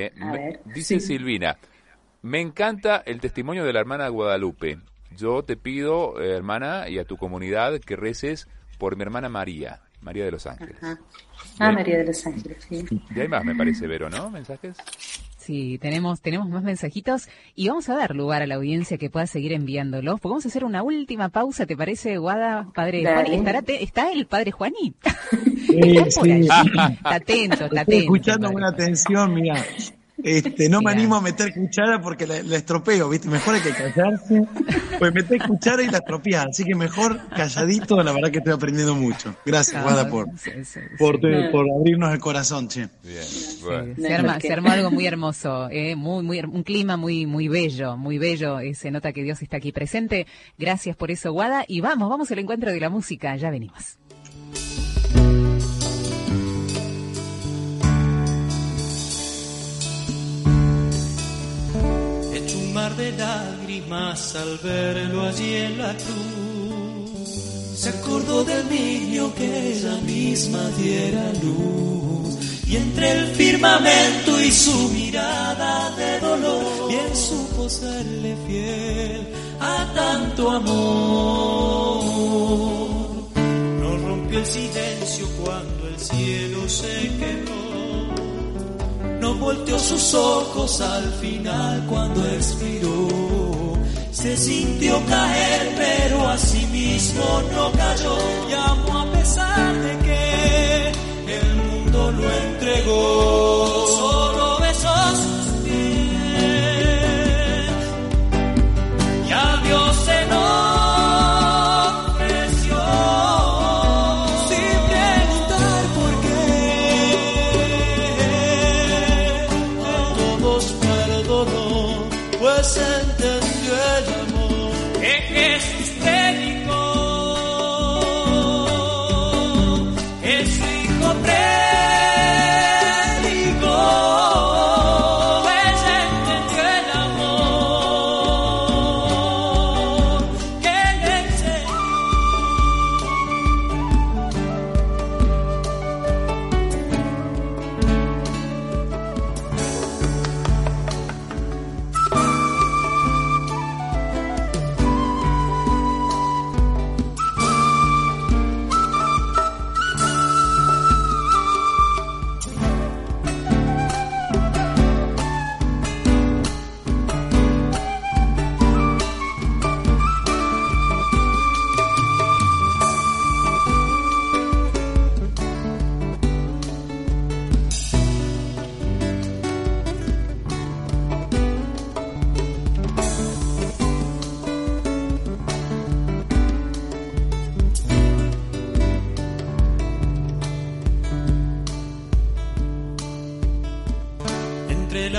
Dice Silvina, me encanta el testimonio de la hermana Guadalupe. Yo te pido, hermana, y a tu comunidad que reces por mi hermana María de los Ángeles. María de los Ángeles, sí. Y hay más, me parece, Vero, ¿no? ¿Mensajes? Sí, tenemos más mensajitos y vamos a dar lugar a la audiencia que pueda seguir enviándolos, porque vamos a hacer una última pausa, ¿te parece, Guada? Padre Juan, ¿está el padre Juanita? Sí. Está atento. Estoy escuchando con atención, mira. No me animo a meter cuchara porque la estropeo, ¿viste? Mejor hay que callarse. Pues meter cuchara y la estropear. Así que mejor calladito, la verdad que estoy aprendiendo mucho. Gracias, Guada, por abrirnos el corazón, che. Bien, bueno. Se armó algo muy hermoso, un clima muy bello, muy bello. Se nota que Dios está aquí presente. Gracias por eso, Guada. Y vamos al encuentro de la música. Ya venimos. Mar de lágrimas al verlo allí en la cruz, se acordó del niño que ella misma diera luz, y entre el firmamento y su mirada de dolor, bien supo serle fiel a tanto amor. No rompió el silencio cuando el cielo se quedó, no volteó sus ojos al final cuando expiró. Se sintió caer, pero a sí mismo no cayó. Y amó a pesar de que el mundo lo entregó. Solo besó sus pies y a Dios se lo ofreció, sin preguntar por qué. Pues entendió el amor que Jesús predicó, que su Hijo predicó.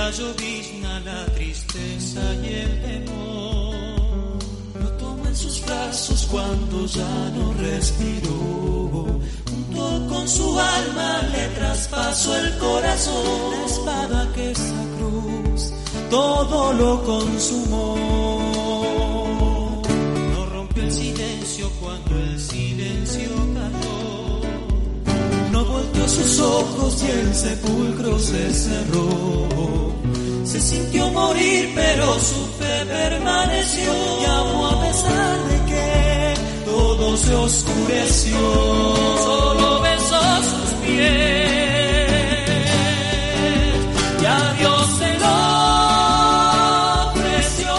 la llovizna, la tristeza y el temor. Lo tomo en sus brazos cuando ya no respiro. Junto con su alma le traspaso el corazón. La espada que esa cruz todo lo consumó. No rompió el silencio cuando el silencio cayó. No volteó sus ojos y el sepulcro se cerró. Se sintió morir, pero su fe permaneció. Y amó a pesar de que todo se oscureció. Solo besó sus pies y a Dios se lo ofreció.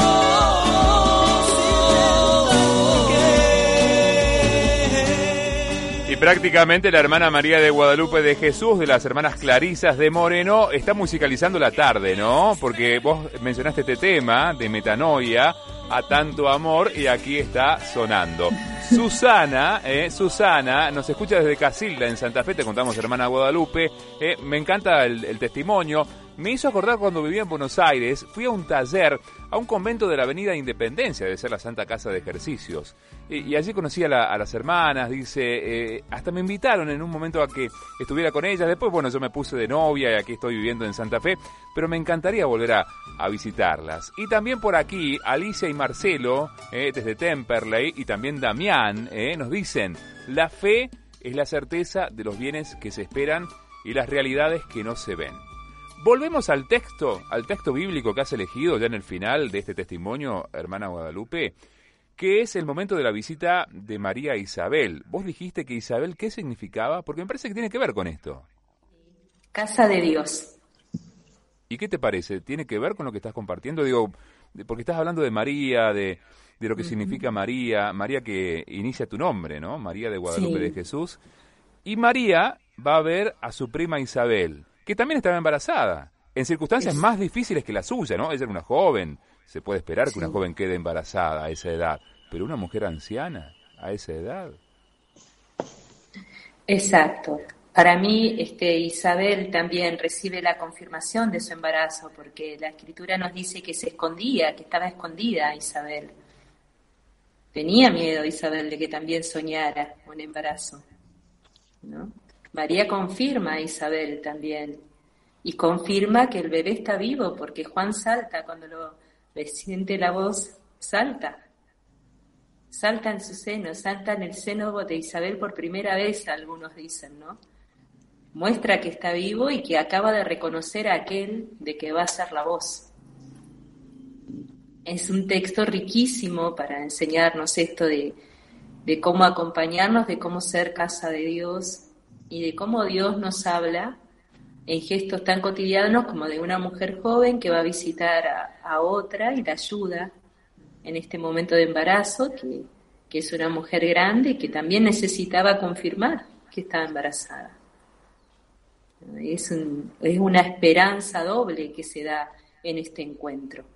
Y prácticamente la hermana María de Guadalupe de Jesús, de las hermanas Clarisas de Moreno, está musicalizando la tarde, ¿no? Porque vos mencionaste este tema de Metanoia, a tanto amor, y aquí está sonando. Susana nos escucha desde Casilda, en Santa Fe. Te contamos, hermana Guadalupe. Me encanta el testimonio. Me hizo acordar cuando vivía en Buenos Aires, fui a un taller, a un convento de la Avenida Independencia, debe ser la Santa Casa de Ejercicios. Y allí conocí a las hermanas, dice, hasta me invitaron en un momento a que estuviera con ellas. Después, bueno, yo me puse de novia y aquí estoy viviendo en Santa Fe, pero me encantaría volver a visitarlas. Y también por aquí, Alicia y Marcelo, desde Temperley, y también Damián, nos dicen, la fe es la certeza de los bienes que se esperan y las realidades que no se ven. Volvemos al texto bíblico que has elegido ya en el final de este testimonio, hermana Guadalupe, que es el momento de la visita de María a Isabel. Vos dijiste que Isabel, ¿qué significaba? Porque me parece que tiene que ver con esto. Casa de Dios. ¿Y qué te parece? ¿Tiene que ver con lo que estás compartiendo? Digo, porque estás hablando de María, de lo que significa María que inicia tu nombre, ¿no? María de Guadalupe de Jesús. Y María va a ver a su prima Isabel, que también estaba embarazada, en circunstancias más difíciles que la suya, ¿no? Ella era una joven, se puede esperar que una joven quede embarazada a esa edad, pero una mujer anciana a esa edad. Exacto. Para mí, Isabel también recibe la confirmación de su embarazo, porque la Escritura nos dice que se escondía, que estaba escondida Isabel. Tenía miedo Isabel de que también soñara un embarazo, ¿no? María confirma a Isabel también, y confirma que el bebé está vivo, porque Juan salta cuando le siente la voz, salta en su seno, salta en el seno de Isabel por primera vez, algunos dicen, ¿no? Muestra que está vivo y que acaba de reconocer a aquel de que va a ser la voz. Es un texto riquísimo para enseñarnos esto de cómo acompañarnos, de cómo ser casa de Dios, y de cómo Dios nos habla en gestos tan cotidianos como de una mujer joven que va a visitar a otra y la ayuda en este momento de embarazo, que es una mujer grande y que también necesitaba confirmar que estaba embarazada. Es una esperanza doble que se da en este encuentro.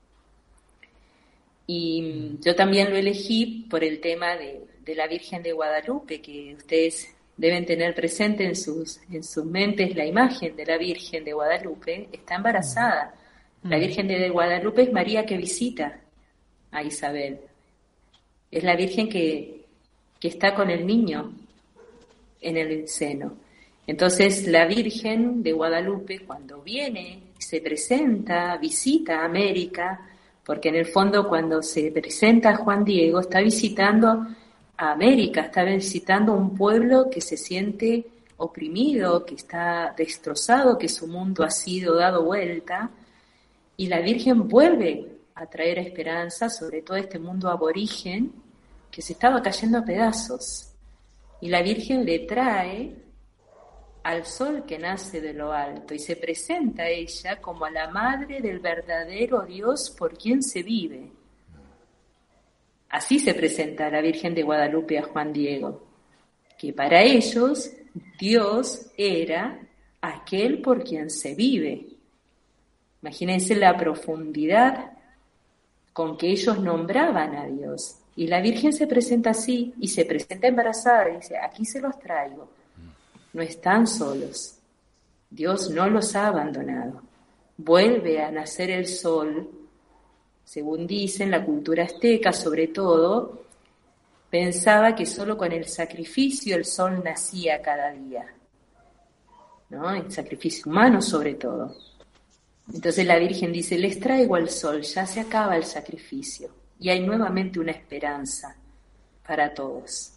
Y yo también lo elegí por el tema de la Virgen de Guadalupe, que ustedes deben tener presente en sus mentes la imagen de la Virgen de Guadalupe. Está embarazada. La Virgen de Guadalupe es María que visita a Isabel. Es la Virgen que está con el niño en el seno. Entonces la Virgen de Guadalupe, cuando viene, se presenta, visita a América, porque en el fondo cuando se presenta a Juan Diego está visitando a América, está visitando un pueblo que se siente oprimido, que está destrozado, que su mundo ha sido dado vuelta, y la Virgen vuelve a traer esperanza sobre todo este mundo aborigen que se estaba cayendo a pedazos, y la Virgen le trae al sol que nace de lo alto, y se presenta a ella como a la madre del verdadero Dios por quien se vive. Así se presenta la Virgen de Guadalupe a Juan Diego, que para ellos Dios era aquel por quien se vive. Imagínense la profundidad con que ellos nombraban a Dios. Y la Virgen se presenta así, y se presenta embarazada, y dice, aquí se los traigo. No están solos. Dios no los ha abandonado. vuelve a nacer el sol, según dicen, la cultura azteca sobre todo, pensaba que solo con el sacrificio el sol nacía cada día, ¿no? El sacrificio humano sobre todo. Entonces la Virgen dice, les traigo al sol, ya se acaba el sacrificio y hay nuevamente una esperanza para todos.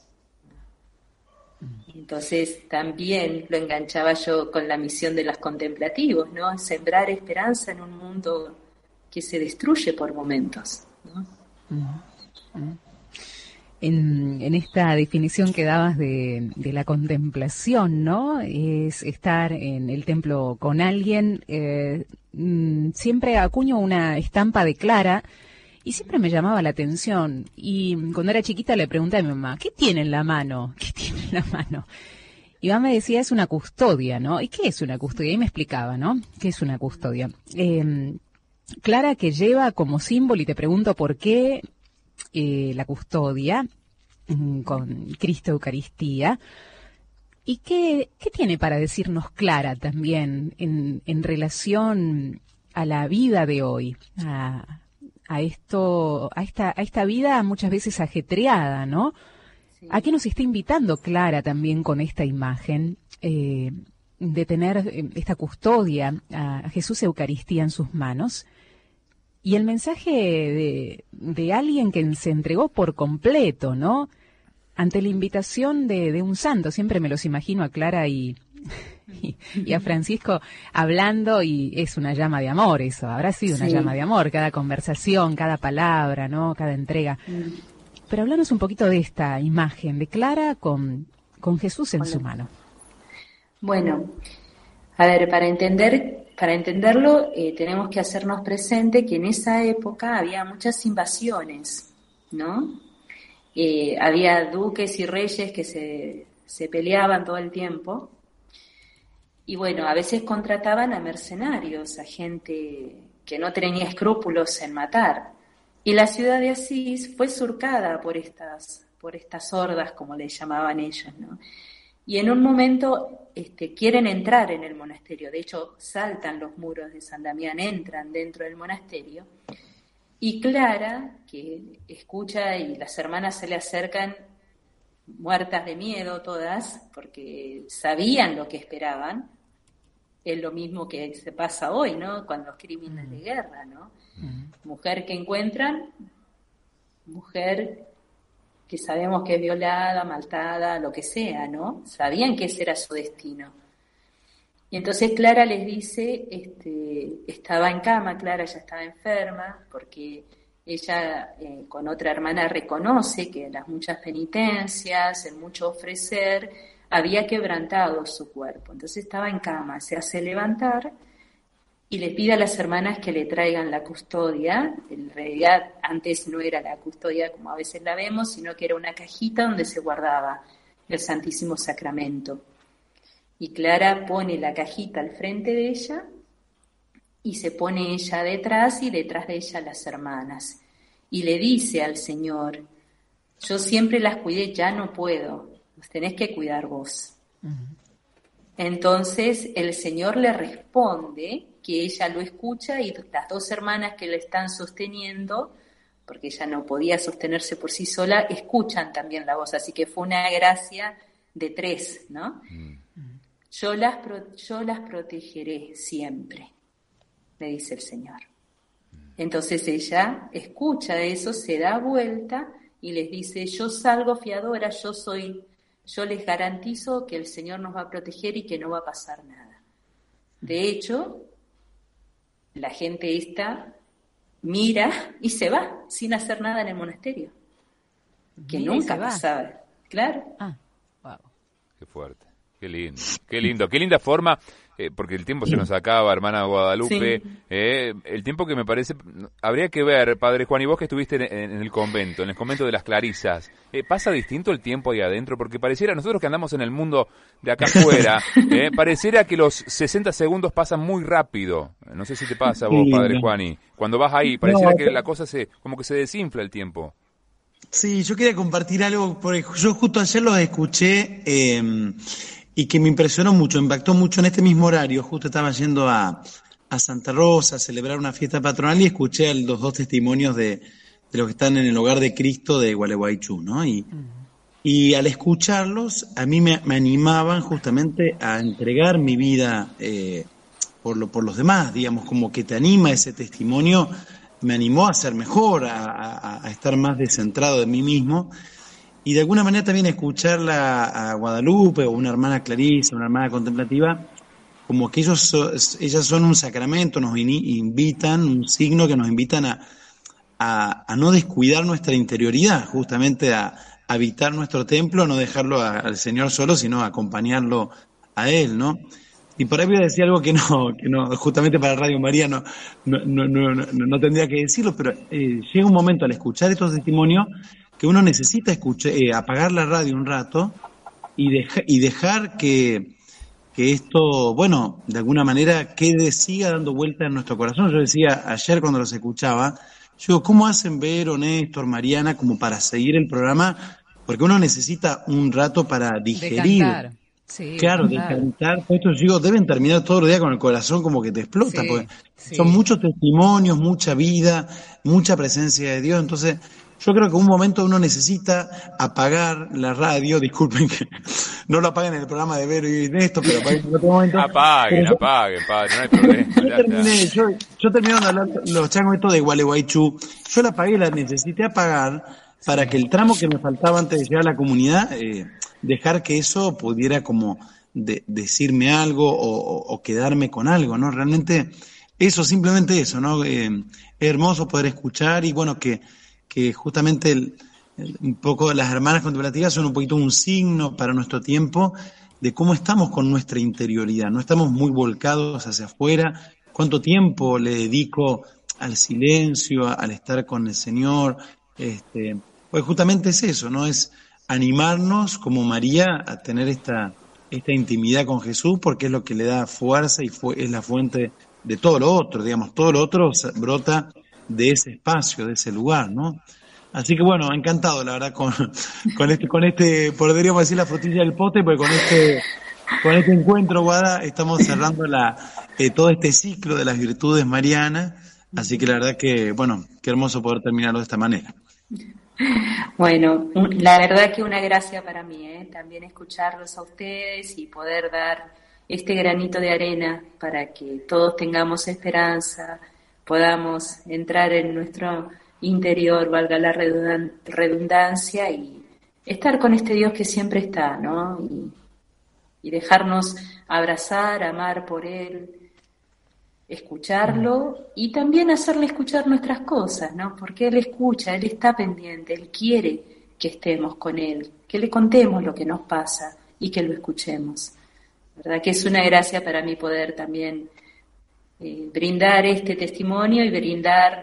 Entonces también lo enganchaba yo con la misión de los contemplativos, ¿no? Sembrar esperanza en un mundo que se destruye por momentos, ¿no? En esta definición que dabas de la contemplación, ¿no? Es estar en el templo con alguien. Siempre acuño una estampa de Clara y siempre me llamaba la atención. Y cuando era chiquita le pregunté a mi mamá, ¿qué tiene en la mano? ¿Qué tiene en la mano? Y mamá me decía, es una custodia, ¿no? ¿Y qué es una custodia? Y me explicaba, ¿no? ¿Qué es una custodia? Clara, que lleva como símbolo, y te pregunto por qué, la custodia con Cristo Eucaristía. ¿Y qué tiene para decirnos Clara también en relación a la vida de hoy, a esta vida muchas veces ajetreada, ¿no? Sí. ¿A qué nos está invitando Clara también con esta imagen de tener esta custodia a Jesús Eucaristía en sus manos? Y el mensaje de alguien que se entregó por completo, ¿no? Ante la invitación de un santo. Siempre me los imagino a Clara y a Francisco hablando, y es una llama de amor eso. Habrá sido una llama de amor, cada conversación, cada palabra, ¿no? Cada entrega. Pero háblanos un poquito de esta imagen de Clara con Jesús en su mano. Bueno, a ver, para entenderlo tenemos que hacernos presente que en esa época había muchas invasiones, ¿no? Había duques y reyes que se peleaban todo el tiempo y bueno, a veces contrataban a mercenarios, a gente que no tenía escrúpulos en matar. Y la ciudad de Asís fue surcada por estas hordas, como le llamaban ellos, ¿no? Y en un momento quieren entrar en el monasterio, de hecho saltan los muros de San Damián, entran dentro del monasterio, y Clara, que escucha y las hermanas se le acercan muertas de miedo todas, porque sabían lo que esperaban, es lo mismo que se pasa hoy, ¿no? Con los crímenes de guerra, ¿no? Mujer que encuentran, mujer que sabemos que es violada, maltratada, lo que sea, ¿no? Sabían que ese era su destino. Y entonces Clara les dice, estaba en cama, Clara ya estaba enferma, porque ella con otra hermana reconoce que en las muchas penitencias, en mucho ofrecer, había quebrantado su cuerpo. Entonces estaba en cama, se hace levantar y le pide a las hermanas que le traigan la custodia. En realidad antes no era la custodia como a veces la vemos, sino que era una cajita donde se guardaba el Santísimo Sacramento. Y Clara pone la cajita al frente de ella y se pone ella detrás y detrás de ella las hermanas. Y le dice al Señor, yo siempre las cuidé, ya no puedo, las tenés que cuidar vos. Entonces el Señor le responde que ella lo escucha y las dos hermanas que le están sosteniendo, porque ella no podía sostenerse por sí sola, escuchan también la voz. Así que fue una gracia de tres, ¿no? Yo las protegeré siempre, le dice el Señor. Entonces ella escucha eso, se da vuelta y les dice, yo salgo fiadora, yo les garantizo que el Señor nos va a proteger y que no va a pasar nada. De hecho, la gente esta mira y se va sin hacer nada en el monasterio. Que Mira, nunca pasaba. Claro. Wow. Qué fuerte. Qué lindo, qué linda forma, porque el tiempo se nos acaba, hermana Guadalupe, Sí. El tiempo que me parece, habría que ver, Padre Juan, y vos que estuviste en el convento de las Clarisas, ¿pasa distinto el tiempo ahí adentro? Porque pareciera, nosotros que andamos en el mundo de acá afuera, pareciera que los 60 segundos pasan muy rápido, no sé si te pasa a vos, Padre Juan, y cuando vas ahí, pareciera que la cosa como que se desinfla el tiempo. Sí, yo quería compartir algo, porque yo justo ayer los escuché y que me impresionó mucho, impactó mucho en este mismo horario. Justo estaba yendo a a Santa Rosa a celebrar una fiesta patronal y escuché los dos testimonios de los que están en el hogar de Cristo de Gualeguaychú, ¿no? Y al escucharlos, a mí me animaban justamente a entregar mi vida por los demás, digamos, como que te anima ese testimonio, me animó a ser mejor, a estar más descentrado de mí mismo, y de alguna manera también escucharla a Guadalupe, o una hermana Clarisa, una hermana contemplativa, como que ellas son un sacramento, nos invitan, un signo que nos invitan a no descuidar nuestra interioridad, justamente a habitar nuestro templo, no dejarlo al Señor solo, sino acompañarlo a Él, ¿no? Y por ahí voy a decir algo que no justamente para Radio María no tendría que decirlo, pero llega un momento al escuchar estos testimonios que uno necesita apagar la radio un rato y dejar que esto, bueno, de alguna manera siga dando vuelta en nuestro corazón. Yo decía ayer cuando los escuchaba, yo digo, ¿cómo hacen Vero, Néstor, Mariana, como para seguir el programa? Porque uno necesita un rato para digerir. De cantar. Sí, claro, de cantar. Esto, yo digo, deben terminar todos los días con el corazón como que te explota, porque son muchos testimonios, mucha vida, mucha presencia de Dios. Entonces, yo creo que en un momento uno necesita apagar la radio. Disculpen que no lo apaguen en el programa de Vero y Néstor, pero apaguen en otro momento. Apaguen, no hay problema. Yo terminé de hablar los changos estos de Gualeguaychú. Yo la apagué, la necesité apagar para que el tramo que me faltaba antes de llegar a la comunidad, dejar que eso pudiera como decirme algo o quedarme con algo, ¿no? Realmente eso, simplemente eso, ¿no? Es hermoso poder escuchar y bueno, que justamente un poco las hermanas contemplativas son un poquito un signo para nuestro tiempo de cómo estamos con nuestra interioridad, no estamos muy volcados hacia afuera, cuánto tiempo le dedico al silencio, al estar con el Señor, pues justamente es eso, ¿no? Es animarnos como María a tener esta intimidad con Jesús, porque es lo que le da fuerza y es la fuente de todo lo otro, digamos, todo lo otro brota de ese espacio, de ese lugar, ¿no? Así que bueno, encantado, la verdad, con este, podríamos decir la frutilla del pote, porque con este encuentro, Guada, estamos cerrando todo este ciclo de las virtudes marianas, así que la verdad que, bueno, qué hermoso poder terminarlo de esta manera. Bueno, la verdad que una gracia para mí, también escucharlos a ustedes y poder dar este granito de arena para que todos tengamos esperanza, podamos entrar en nuestro interior, valga la redundancia, y estar con este Dios que siempre está, ¿no? Y dejarnos abrazar, amar por Él, escucharlo y también hacerle escuchar nuestras cosas, ¿no? Porque Él escucha, Él está pendiente, Él quiere que estemos con Él, que le contemos lo que nos pasa y que lo escuchemos. ¿Verdad? Que es una gracia para mí poder también brindar este testimonio y brindar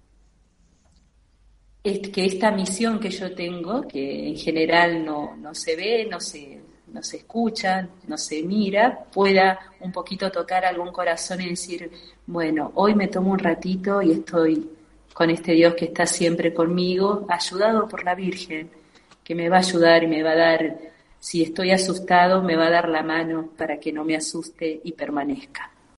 que esta misión que yo tengo, que en general no se ve, no se escucha, no se mira, pueda un poquito tocar algún corazón y decir, bueno, hoy me tomo un ratito y estoy con este Dios que está siempre conmigo, ayudado por la Virgen, que me va a ayudar y me va a dar, si estoy asustado, me va a dar la mano para que no me asuste y permanezca.